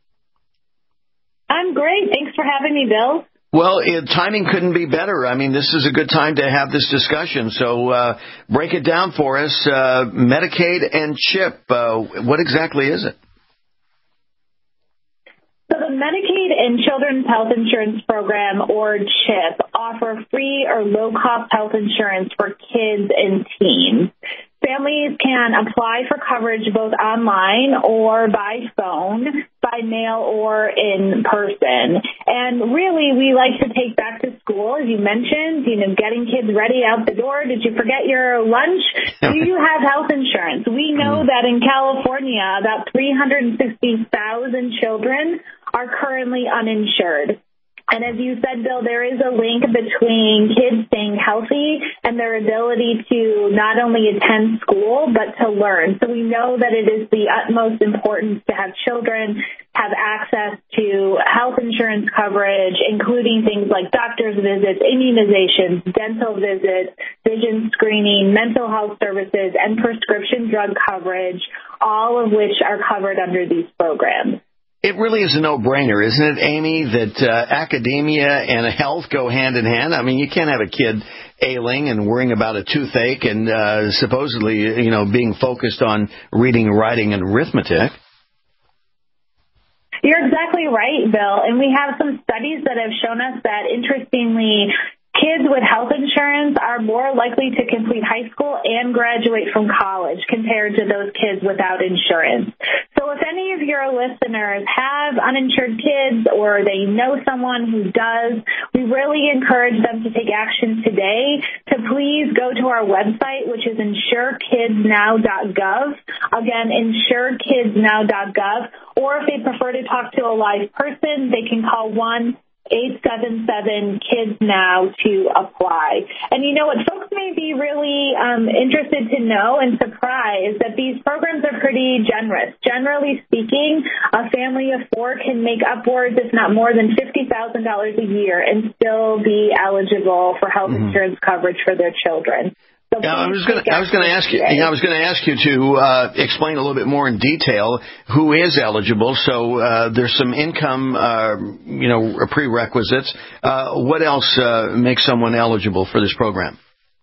I'm great. Thanks for having me, Bill. Well, it, timing couldn't be better. I mean, this is a good time to have this discussion. So uh, break it down for us. Uh, Medicaid and CHIP, uh, what exactly is it? So the Medicaid and Children's Health Insurance Program, or CHIP, offer free or low-cost health insurance for kids and teens. Families can apply for coverage both online or by phone, by mail, or in person. And really, we like to take back to school, as you mentioned, you know, getting kids ready out the door. Did you forget your lunch? Do you have health insurance? We know that in California, about three hundred sixty thousand children are currently uninsured. And as you said, Bill, there is a link between kids staying healthy and their ability to not only attend school, but to learn. So we know that it is the utmost importance to have children have access to health insurance coverage, including things like doctor's visits, immunizations, dental visits, vision screening, mental health services, and prescription drug coverage, all of which are covered under these programs. It really is a no-brainer, isn't it, Amy, that uh, academia and health go hand in hand? I mean, you can't have a kid ailing and worrying about a toothache and uh, supposedly, you know, being focused on reading, writing, and arithmetic. You're exactly right, Bill. And we have some studies that have shown us that, interestingly, kids with health insurance are more likely to complete high school and graduate from college compared to those kids without insurance. So if any of your listeners have uninsured kids or they know someone who does, we really encourage them to take action today to please go to our website, which is insure kids now dot gov. Again, insure kids now dot gov. Or if they prefer to talk to a live person, they can call one eight seven seven kids now to apply. And you know what, folks may be really um, interested to know and surprised that these programs are pretty generous. Generally speaking, a family of four can make upwards, if not more than fifty thousand dollars a year and still be eligible for health mm-hmm. insurance coverage for their children. So yeah, I was going to I was going to ask you I was going to ask you to uh, explain a little bit more in detail who is eligible. So uh, there's some income, uh, you know, prerequisites. Uh, what else uh, makes someone eligible for this program?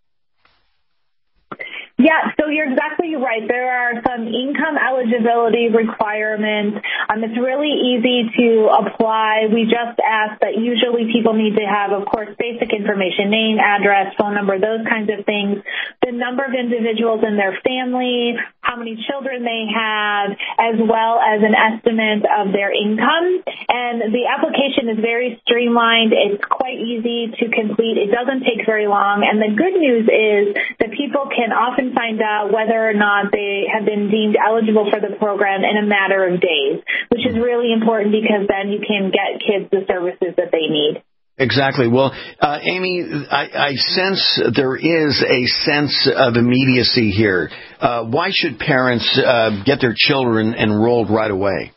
Yeah, so you're exactly right. There are some income eligibility requirements. Um, it's really easy to apply. We just ask that usually people need to have, of course, basic information, name, address, phone number, those kinds of things, the number of individuals in their family, how many children they have, as well as an estimate of their income. And the application is very streamlined. It's quite easy to complete. It doesn't take very long. And the good news is that people can often find out whether or not they have been deemed eligible for the program in a matter of days, which is really important because then you can get kids the services that they need. Exactly. Well, uh, Amy, I, I sense there is a sense of immediacy here. Uh, why should parents uh, get their children enrolled right away?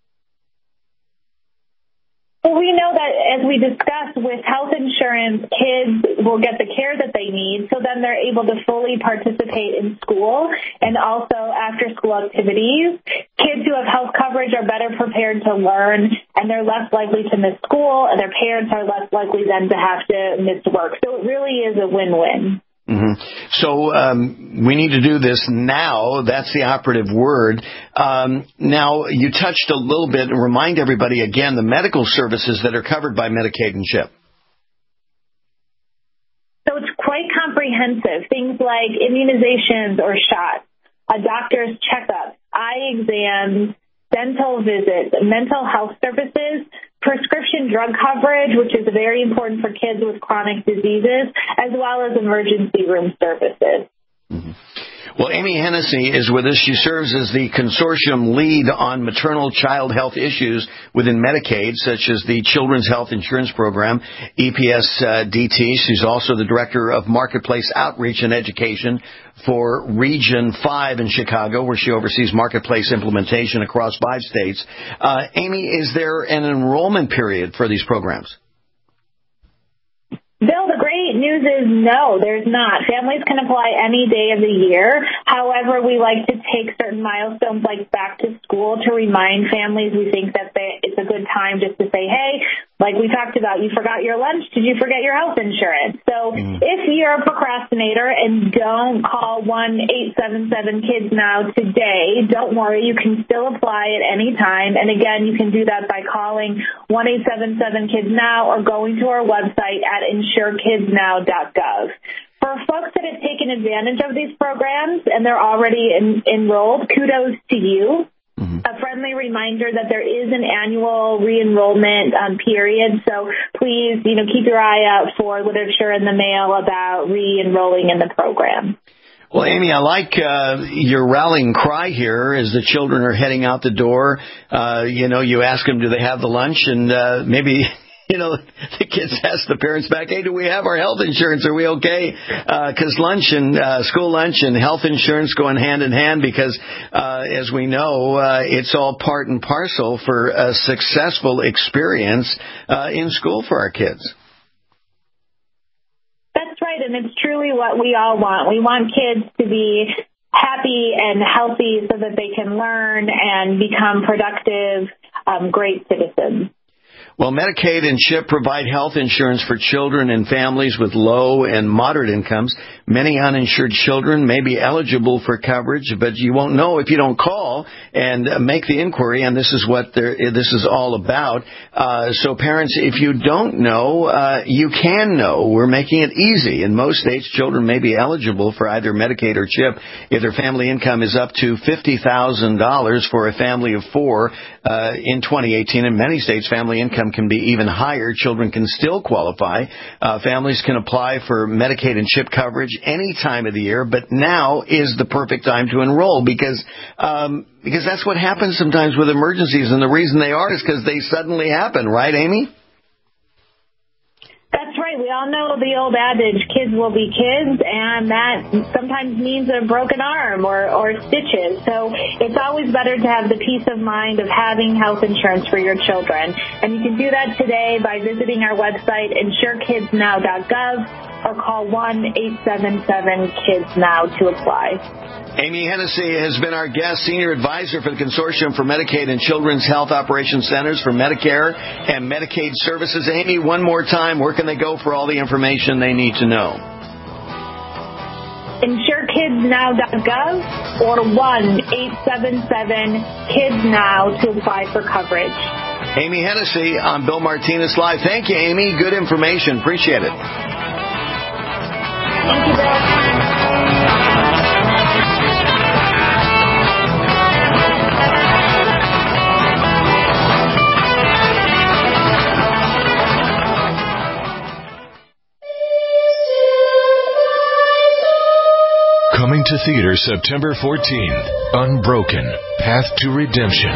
Well, we know that, as we discussed, with health insurance, kids will get the care that they need, so then they're able to fully participate in school and also after-school activities. Kids who have health coverage are better prepared to learn, and they're less likely to miss school, and their parents are less likely then to have to miss work. So it really is a win-win. Mm-hmm. So um, we need to do this now. That's the operative word. Um, now, you touched a little bit, and remind everybody again the medical services that are covered by Medicaid and CHIP. So it's quite comprehensive. Things like immunizations or shots, a doctor's checkup, eye exams, dental visits, mental health services, prescription drug coverage, which is very important for kids with chronic diseases, as well as emergency room services. Mm-hmm. Well, Amy Hennessy is with us. She serves as the consortium lead on maternal child health issues within Medicaid, such as the Children's Health Insurance Program, E P S D T. She's also the director of Marketplace Outreach and Education for Region five in Chicago, where she oversees marketplace implementation across five states. Uh, Amy, is there an enrollment period for these programs? Bill, the great news is no, there's not. Families can apply any day of the year. However, we like to take certain milestones like back to school to remind families. We think that they, it's a good time just to say, hey, like we talked about, you forgot your lunch. Did you forget your health insurance? So mm. if you're a procrastinator and don't call one eight seven seven kids now today, don't worry. You can still apply at any time. And again, you can do that by calling one eight seven seven kids now or going to our website at insure kids now dot gov. For folks that have taken advantage of these programs and they're already en- enrolled, kudos to you. Mm-hmm. A friendly reminder that there is an annual re-enrollment um, period, so please, you know, keep your eye out for literature in the mail about re-enrolling in the program. Well, Amy, I like uh, your rallying cry here as the children are heading out the door. Uh, you know, you ask them, do they have the lunch? And uh, maybe... You know, the kids ask the parents back, hey, do we have our health insurance? Are we okay? Because uh, lunch and uh, school lunch and health insurance going hand in hand because, uh, as we know, uh, it's all part and parcel for a successful experience uh, in school for our kids. That's right, and it's truly what we all want. We want kids to be happy and healthy so that they can learn and become productive, um, great citizens. Well, Medicaid and CHIP provide health insurance for children and families with low and moderate incomes. Many uninsured children may be eligible for coverage, but you won't know if you don't call and make the inquiry, and this is what this is all about. Uh, so parents, if you don't know, uh, you can know. We're making it easy. In most states, children may be eligible for either Medicaid or CHIP if their family income is up to fifty thousand dollars for a family of four uh, in twenty eighteen. In many states, family income can be even higher. Children can still qualify. Uh, families can apply for Medicaid and CHIP coverage any time of the year, but now is the perfect time to enroll because um, because that's what happens sometimes with emergencies, and the reason they are is because they suddenly happen, right, Amy? That's right. We all know the old adage, kids will be kids, and that sometimes means a broken arm or, or stitches. So it's always better to have the peace of mind of having health insurance for your children. And you can do that today by visiting our website, insure kids now dot gov, or call one eight seven seven kids now to apply. Amy Hennessy has been our guest, Senior Advisor for the Consortium for Medicaid and Children's Health Operations Centers for Medicare and Medicaid Services. Amy, one more time, where can they go for all the information they need to know? insure kids now dot gov or one eight seven seven kids now to apply for coverage. Amy Hennessy on Bill Martinez Live. Thank you, Amy. Good information. Appreciate it. Thank you, Bill. Coming to theater September fourteenth, Unbroken, Path to Redemption.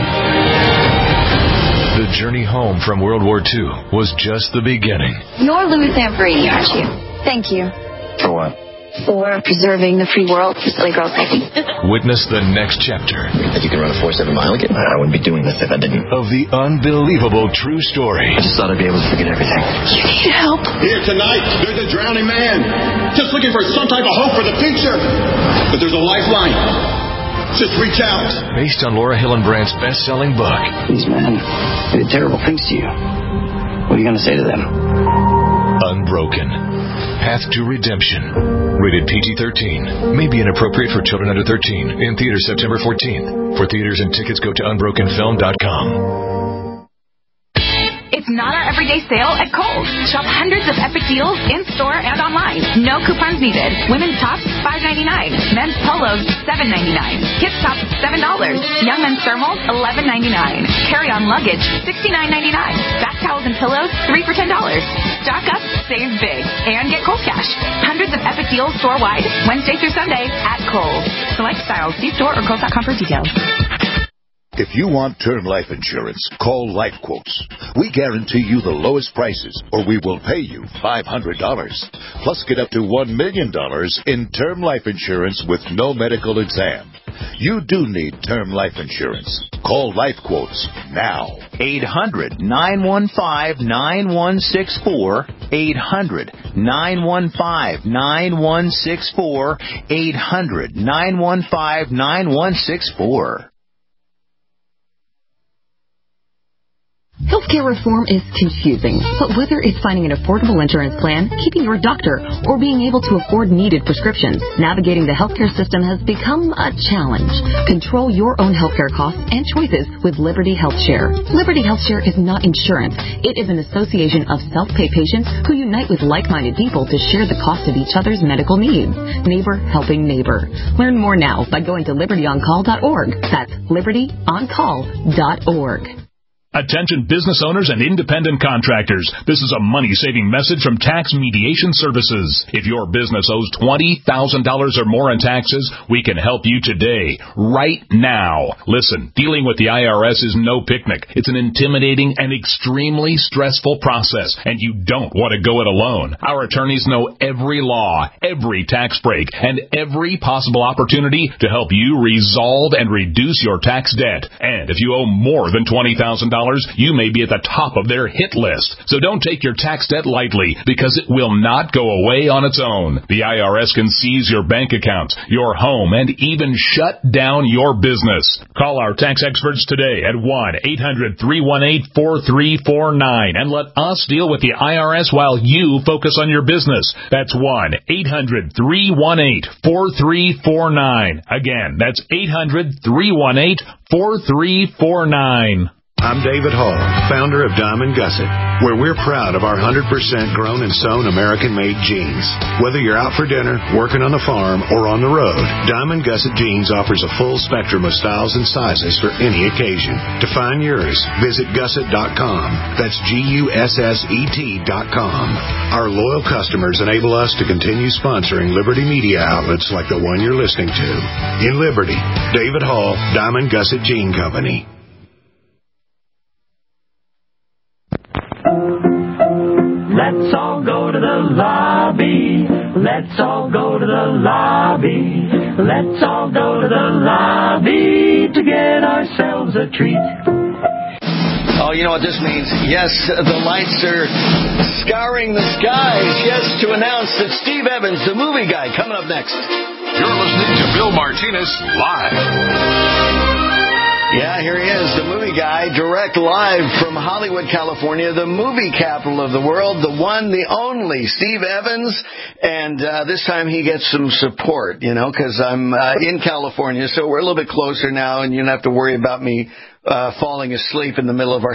The journey home from World War Two was just the beginning. You're Louis Zamperini, aren't you? Thank you. For what? For preserving the free world for silly girls like me. Witness the next chapter. If you can run a four seven mile again, I wouldn't be doing this if I didn't. Of the unbelievable true story. I just thought I'd be able to forget everything. You need help. Here tonight, there's a drowning man. Just looking for some type of hope for the future. But there's a lifeline. Just reach out. Based on Laura Hillenbrandt's best-selling book. These men did terrible things to you. What are you going to say to them? Unbroken. Path to Redemption. Rated P G thirteen. May be inappropriate for children under thirteen. In theaters September fourteenth. For theaters and tickets, go to unbroken film dot com. It's not our everyday sale at Kohl's. Shop hundreds of epic deals in-store and online. No coupons needed. Women's tops, five ninety-nine. Men's polos, seven ninety-nine. Kids tops, seven dollars. Young men's thermals, eleven ninety-nine. Carry-on luggage, sixty-nine ninety-nine. Bath towels and pillows, three for ten dollars. Stock up, save big, and get Kohl's Cash. Hundreds of epic deals store-wide, Wednesday through Sunday at Kohl's. Select styles. See store or Kohl's dot com for details. If you want term life insurance, call Life Quotes. We guarantee you the lowest prices, or we will pay you five hundred dollars. Plus, get up to one million dollars in term life insurance with no medical exam. You do need term life insurance. Call Life Quotes now. eight hundred, nine one five, nine one six four. eight hundred, nine one five, nine one six four. eight hundred, nine one five, nine one six four. Healthcare reform is confusing, but whether it's finding an affordable insurance plan, keeping your doctor, or being able to afford needed prescriptions, navigating the healthcare system has become a challenge. Control your own healthcare costs and choices with Liberty HealthShare. Liberty HealthShare is not insurance. It is an association of self-pay patients who unite with like-minded people to share the cost of each other's medical needs. Neighbor helping neighbor. Learn more now by going to liberty on call dot org. That's liberty on call dot org. Attention business owners and independent contractors. This is a money-saving message from Tax Mediation Services. If your business owes twenty thousand dollars or more in taxes, we can help you today, right now. Listen, dealing with the I R S is no picnic. It's an intimidating and extremely stressful process, and you don't want to go it alone. Our attorneys know every law, every tax break, and every possible opportunity to help you resolve and reduce your tax debt. And if you owe more than twenty thousand dollars, you may be at the top of their hit list. So don't take your tax debt lightly, because it will not go away on its own. The I R S can seize your bank accounts, your home, and even shut down your business. Call our tax experts today at one eight hundred, three one eight, four three four nine and let us deal with the I R S while you focus on your business. That's one eight hundred, three one eight, four three four nine. Again, that's eight hundred, three one eight, four three four nine. I'm David Hall, founder of Diamond Gusset, where we're proud of our one hundred percent grown and sewn American-made jeans. Whether you're out for dinner, working on the farm, or on the road, Diamond Gusset Jeans offers a full spectrum of styles and sizes for any occasion. To find yours, visit gusset dot com. That's G U S S E T dot com. Our loyal customers enable us to continue sponsoring Liberty media outlets like the one you're listening to. In Liberty, David Hall, Diamond Gusset Jean Company. Let's all go to the lobby. Let's all go to the lobby. Let's all go to the lobby to get ourselves a treat. Oh, you know what this means? Yes, the lights are scouring the skies. Yes, to announce that Steve Evans, the movie guy, coming up next. You're listening to Bill Martinez Live. Yeah, here he is, the movie guy, direct live from Hollywood, California, the movie capital of the world, the one, the only, Steve Evans. And uh, this time he gets some support, you know, because I'm uh, in California, so we're a little bit closer now, and you don't have to worry about me uh, falling asleep in the middle of our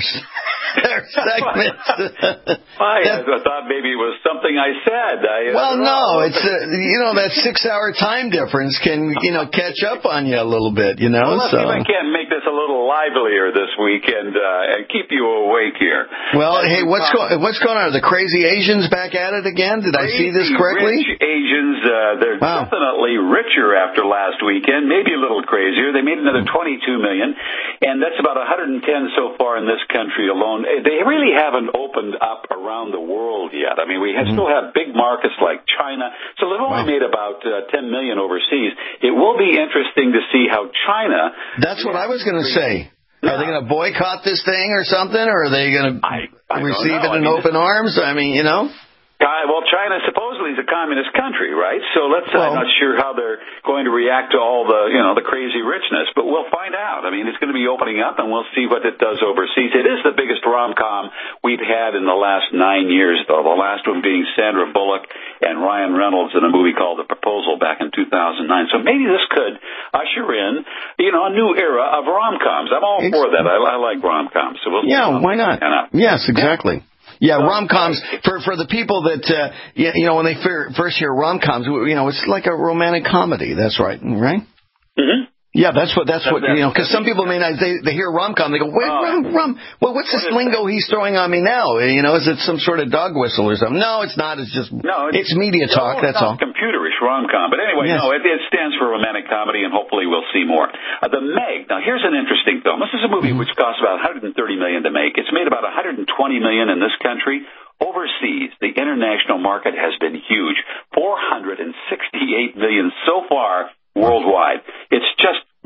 segment. Why? I thought maybe it was something I said. I, well, I no, know. it's uh, you know, that six-hour time difference can, you know, catch up on you a little bit, you know. Well, let's so. see if I can make this a little livelier this week and uh, and keep you awake here. Well, hey, what's going what's going on? Are the crazy Asians back at it again? Did crazy, I see this correctly? Rich Asians, uh, they're wow. definitely richer after last weekend. Maybe a little crazier. They made another twenty-two million, and that's about one hundred ten so far in this country alone. They really haven't opened up around the world yet. I mean, we have, mm-hmm. still have big markets like China, so they've only wow. made about uh, ten million overseas. It will be interesting to see how China. That's what I was going to say. Yeah. Are they going to boycott this thing or something, or are they going to receive it in I mean, open arms? I mean, you know. Uh, well, China supposedly is a communist country, right? So let's. Well, I'm not sure how they're going to react to all the, you know, the crazy richness, but we'll find out. I mean, it's going to be opening up, and we'll see what it does overseas. It is the biggest rom-com we've had in the last nine years, though. The last one being Sandra Bullock and Ryan Reynolds in a movie called The Proposal back in two thousand nine. So maybe this could usher in, you know, a new era of rom-coms. I'm all it's, for that. I, I like rom-coms. So we'll yeah, why not? Yes, exactly. Yeah, rom-coms, for for the people that, uh, you, you know, when they first hear rom-coms, you know, it's like a romantic comedy. That's right, right? Mm-hmm. Yeah, that's what, that's what, you know, because some people may not, they, they hear rom-com, they go, wait, rom, rom, well, what's this lingo he's throwing on me now? You know, is it some sort of dog whistle or something? No, it's not, it's just, no, it's, it's media talk, no, that's it's all. computerish rom-com, but anyway, yes. no, it, it stands for romantic comedy, and hopefully we'll see more. Uh, the Meg, now here's an interesting film. This is a movie mm-hmm. which costs about one hundred thirty million dollars to make. It's made about one hundred twenty million dollars in this country. Overseas, the international market has been huge, four hundred sixty-eight million dollars so far worldwide. It's just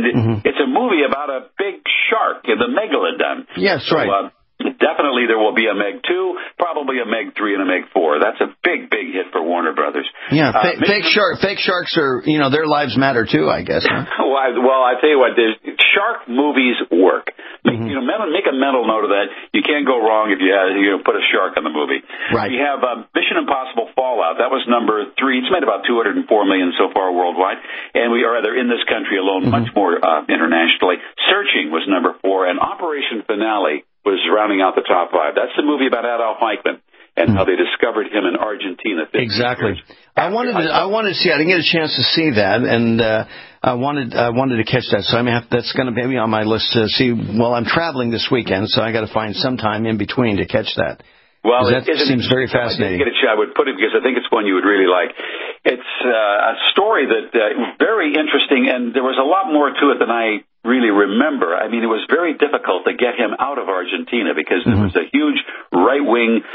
it, Mm-hmm. it's a movie about a big shark, the megalodon. Yes, so, right. Uh, Definitely there will be a Meg two, probably a Meg three and a Meg four. That's a big, big hit for Warner Brothers. Yeah, Uh, fa- fake shark, fake sharks are, you know, their lives matter too, I guess. Huh? well, I, well, I tell you what, there's, shark movies work. Make, Mm-hmm. You know, mental, make a mental note of that. You can't go wrong if you have, you know, put a shark in the movie. Right. We have um, Mission Impossible Fallout. That was number three. It's made about two hundred four million dollars so far worldwide, and we are rather in this country alone, Mm-hmm. much more uh, internationally. Searching was number four, and Operation Finale was rounding out the top five. That's the movie about Adolf Eichmann and how they discovered him in Argentina. Exactly. I wanted to, I wanted to see. I didn't get a chance to see that, and uh, I wanted I wanted to catch that. So I mean, that's going to be on my list to see. Well, I'm traveling this weekend, so I got to find some time in between to catch that. Well, that it seems very fascinating. I, didn't get a, I would put it because I think it's one you would really like. It's uh, a story that uh, very interesting, and there was a lot more to it than I really remember. I mean, it was very difficult to get him out of Argentina because there was a huge right-wing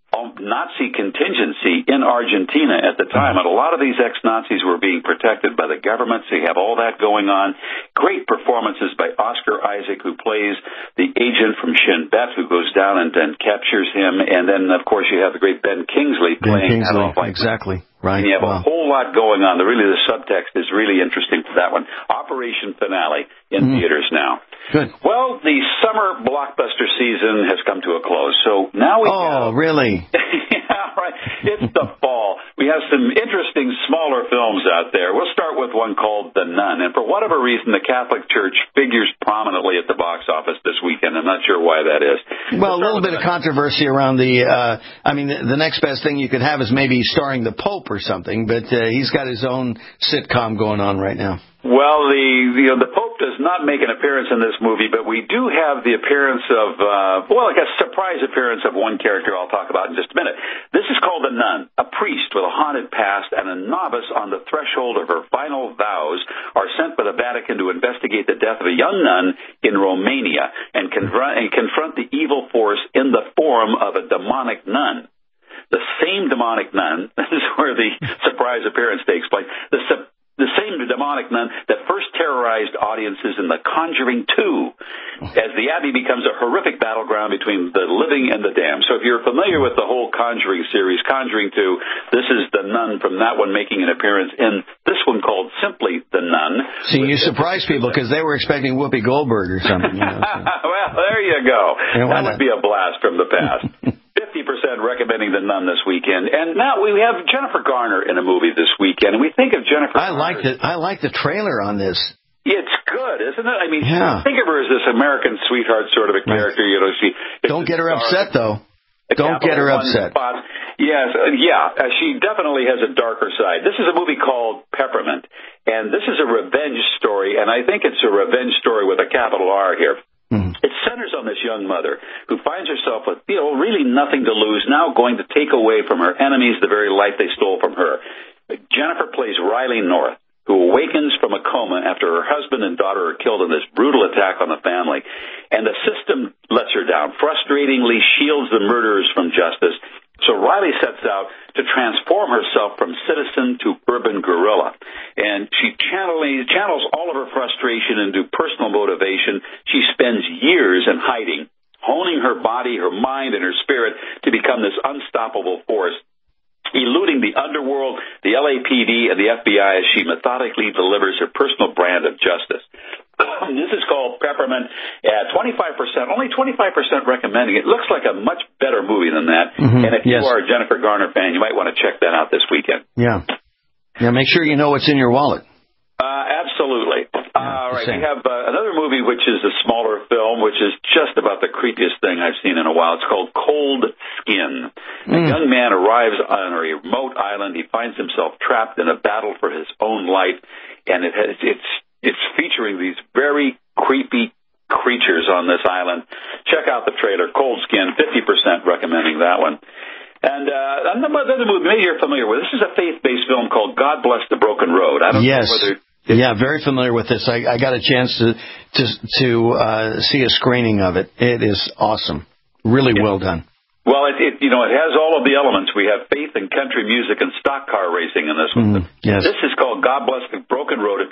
Nazi contingency in Argentina at the time, and a lot of these ex-Nazis were being protected by the government, so you have all that going on. Great performances by Oscar Isaac, who plays the agent from Shin Bet, who goes down and, and captures him, and then, of course, you have the great Ben Kingsley Ben playing Kingsley, Adolf Eichmann. exactly. Right. And you have wow. a whole lot going on. The, really, the subtext is really interesting for that one. Operation Finale in mm-hmm. theaters now. Good. Well, the summer blockbuster season has come to a close, so now we Oh, have... really? yeah, right. It's the fall. We have some interesting smaller films out there. We'll start with one called The Nun, and for whatever reason, the Catholic Church figures prominently at the box office this weekend. I'm not sure why that is. Well, a little bit of controversy around the, uh, I mean, the, the next best thing you could have is maybe starring the Pope or something, but uh, he's got his own sitcom going on right now. Well, the you know, the Pope does not make an appearance in this movie, but we do have the appearance of, uh, well, I guess surprise appearance of one character I'll talk about in just a minute. This is called The Nun. A priest with a haunted past and a novice on the threshold of her final vows are sent by the Vatican to investigate the death of a young nun in Romania and confront, and confront the evil force in the form of a demonic nun. The same demonic nun, this is where the surprise appearance takes place, the su- The same demonic nun that first terrorized audiences in The Conjuring two, as the Abbey becomes a horrific battleground between the living and the damned. So if you're familiar with the whole Conjuring series, Conjuring two, this is the nun from that one making an appearance in this one called simply The Nun. See, you surprise people because they were expecting Whoopi Goldberg or something. You know, so. Well, there you go. Yeah, that would be a blast from the past. fifty percent recommending The Nun this weekend. And now we have Jennifer Garner in a movie this weekend. And we think of Jennifer I like the I like the trailer on this. It's good, isn't it? I mean, yeah. think of her as this American sweetheart sort of a character. You know, she don't get her upset though. Don't get her upset. Spot. Yes, uh, yeah, uh, she definitely has a darker side. This is a movie called Peppermint, and this is a revenge story, and I think it's a revenge story with a capital R here. Mm-hmm. It centers on this young mother who finds herself with, you know, really nothing to lose, now going to take away from her enemies the very life they stole from her. Jennifer plays Riley North, who awakens from a coma after her husband and daughter are killed in this brutal attack on the family. And the system lets her down, frustratingly shields the murderers from justice. So Riley sets out to transform herself from citizen to urban guerrilla. And she channels, channels all of her frustration into personal motivation. She spends years in hiding, honing her body, her mind, and her spirit to become this unstoppable force, eluding the underworld, the L A P D, and the F B I as she methodically delivers her personal brand of justice. This is called Peppermint at twenty-five percent, only twenty-five percent recommending it. Looks like a much better movie than that. Mm-hmm. And if yes. you are a Jennifer Garner fan, you might want to check that out this weekend. Yeah. Yeah, make sure you know what's in your wallet. Uh, absolutely. Yeah, All right, we have uh, another movie which is a smaller film, which is just about the creepiest thing I've seen in a while. It's called Cold Skin. Mm. A young man arrives on a remote island. He finds himself trapped in a battle for his own life, and it has, it's it's featuring these very creepy creatures on this island. Check out the trailer, Cold Skin, fifty percent recommending that one. And uh, another movie maybe you're familiar with. This is a faith-based film called God Bless the Broken Road. I don't yes. know whether... Yeah, very familiar with this. I, I got a chance to to, to uh, see a screening of it. It is awesome. Really yeah. well done. Well, it, it you know it has all of the elements. We have faith and country music and stock car racing in this one. Mm, yes. This is called God Bless the Broken Road. It tells the story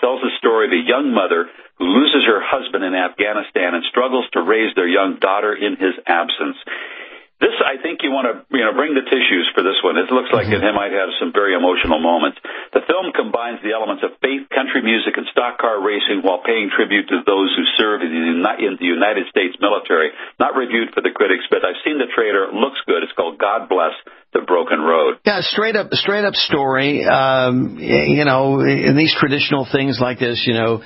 story of a young mother who loses her husband in Afghanistan and struggles to raise their young daughter in his absence. This, I think you want to, you know, bring the tissues for this one. It looks like mm-hmm. it might have some very emotional moments. The film combines the elements of faith, country music, and stock car racing while paying tribute to those who serve in the, in the United States military. Not reviewed for the critics, but I've seen the trailer. It looks good. It's called God Bless the Broken Road. Yeah, straight up, straight up story. Um, you know, in these traditional things like this, you know,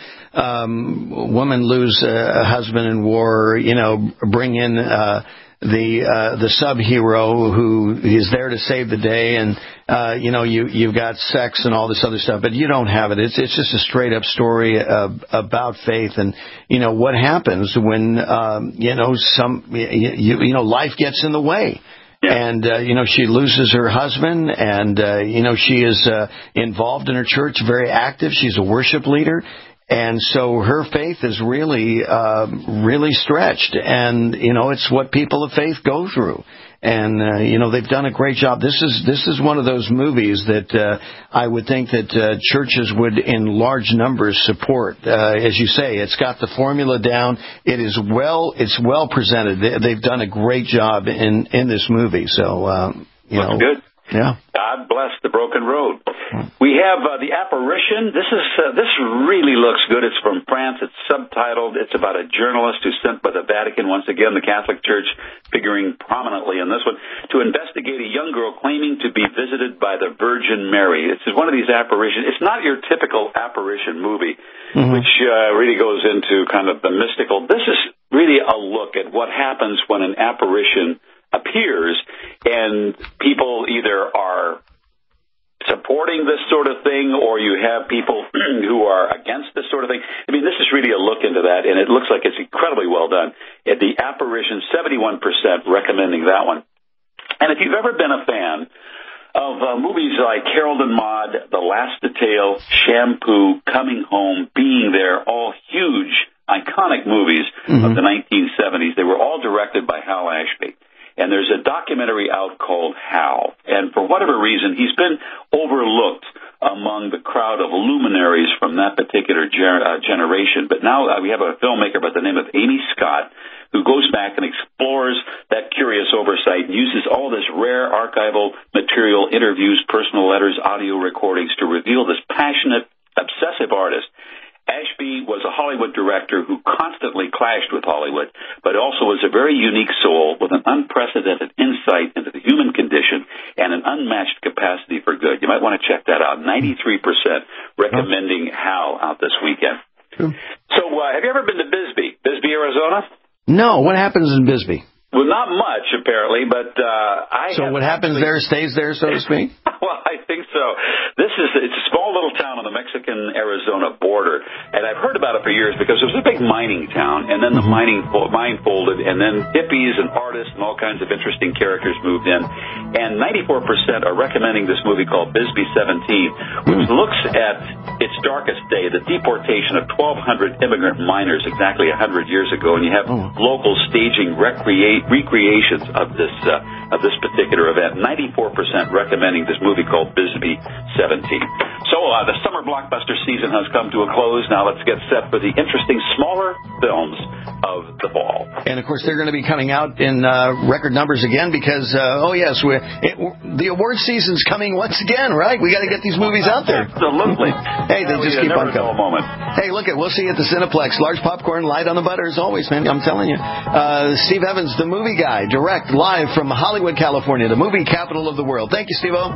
um, women lose a husband in war. You know, bring in. Uh, the uh, the sub-hero who is there to save the day, and uh, you know you you've got sex and all this other stuff, but you don't have it. It's it's just a straight up story uh, about faith, and you know what happens when um, you know some you, you know life gets in the way. Yeah. And, uh, you know, she loses her husband, and, uh, you know, she is uh, involved in her church, very active. She's a worship leader. And so her faith is really, uh, really stretched. And, you know, it's what people of faith go through. And, uh, you know, they've done a great job. This is, this is one of those movies that, uh, I would think that, uh, churches would in large numbers support. Uh, as you say, it's got the formula down. It is well, it's well presented. They, they've done a great job in, in this movie. So, um, you Looking know. good. Yeah. God Bless the Broken Road. We have uh, The Apparition. This is uh, this really looks good. It's from France. It's subtitled. It's about a journalist who's sent by the Vatican, once again the Catholic Church figuring prominently in this one, to investigate a young girl claiming to be visited by the Virgin Mary. This is one of these apparitions. It's not your typical apparition movie, mm-hmm. which uh, really goes into kind of the mystical. This is really a look at what happens when an apparition appears, and people either are supporting this sort of thing, or you have people who are against this sort of thing. I mean, this is really a look into that, and it looks like it's incredibly well done. At The Apparition, seventy-one percent recommending that one. And if you've ever been a fan of uh, movies like Harold and Maude, The Last Detail, Shampoo, Coming Home, Being There, all huge, iconic movies mm-hmm. of the nineteen seventies, they were all directed by Hal Ashby. And there's a documentary out called Hal. And for whatever reason, he's been overlooked among the crowd of luminaries from that particular ger- uh, generation. But now uh, we have a filmmaker by the name of Amy Scott who goes back and explores that curious oversight, uses all this rare archival material, interviews, personal letters, audio recordings to reveal this passionate, obsessive artist. Ashby was a Hollywood director who constantly clashed with Hollywood, but also was a very unique soul with an unprecedented insight into the human condition and an unmatched capacity for good. You might want to check that out. ninety-three percent recommending Hal out this weekend. Cool. So uh, have you ever been to Bisbee, Bisbee, Arizona? No. What happens in Bisbee? Well, not much, apparently, but uh, I So what happens actually... there stays there, so to speak? Well, I think so. This is, it's a small little town on the Mexican-Arizona border, and I've heard about it for years because it was a big mining town, and then the mining mine folded, and then hippies and artists and all kinds of interesting characters moved in, and ninety-four percent are recommending this movie called Bisbee seventeen, which looks at its darkest day, the deportation of twelve hundred immigrant miners exactly one hundred years ago, and you have oh. locals staging recreate, recreations of this uh, of this particular event. ninety-four percent recommending this movie called Bisbee seventeen. So uh, the summer blockbuster season has come to a close. Now let's get set for the interesting smaller films of the fall. And, of course, they're going to be coming out in uh, record numbers again because, uh, oh, yes, we're, it, the award season's coming once again, right? We got to get these movies out there. Absolutely. Hey, they just keep on coming. Moment. Hey, look, it. We'll see you at the Cineplex. Large popcorn, light on the butter, as always, man. I'm telling you. Uh, Steve Evans, the movie guy, direct, live from Hollywood, California, the movie capital of the world. Thank you, Steve-O.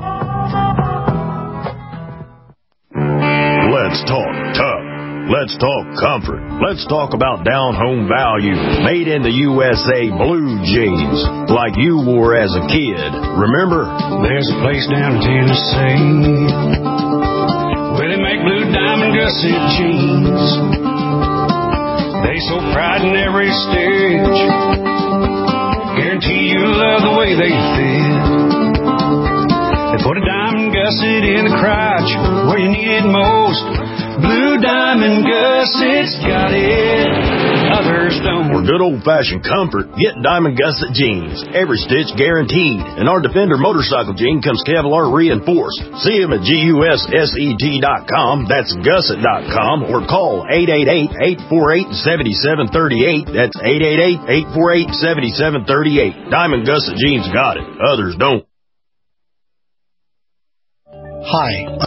Let's talk tough. Let's talk comfort. Let's talk about down-home value. Made in the U S A blue jeans, like you wore as a kid. Remember? There's a place down in Tennessee where they make blue diamond gusset jeans. They so pride in every stitch. Guarantee you love the way they fit. They put a diamond gusset in the crotch where you need it most. Blue Diamond Gussets got it, others don't. For good old-fashioned comfort, get Diamond Gusset jeans. Every stitch guaranteed. And our Defender motorcycle jean comes Kevlar reinforced. See them at gusset dot com. That's gusset dot com. Or call eight eight eight, eight four eight, seven seven three eight. That's eight eight eight, eight four eight, seven seven three eight. Diamond Gusset jeans got it. Others don't. Hi.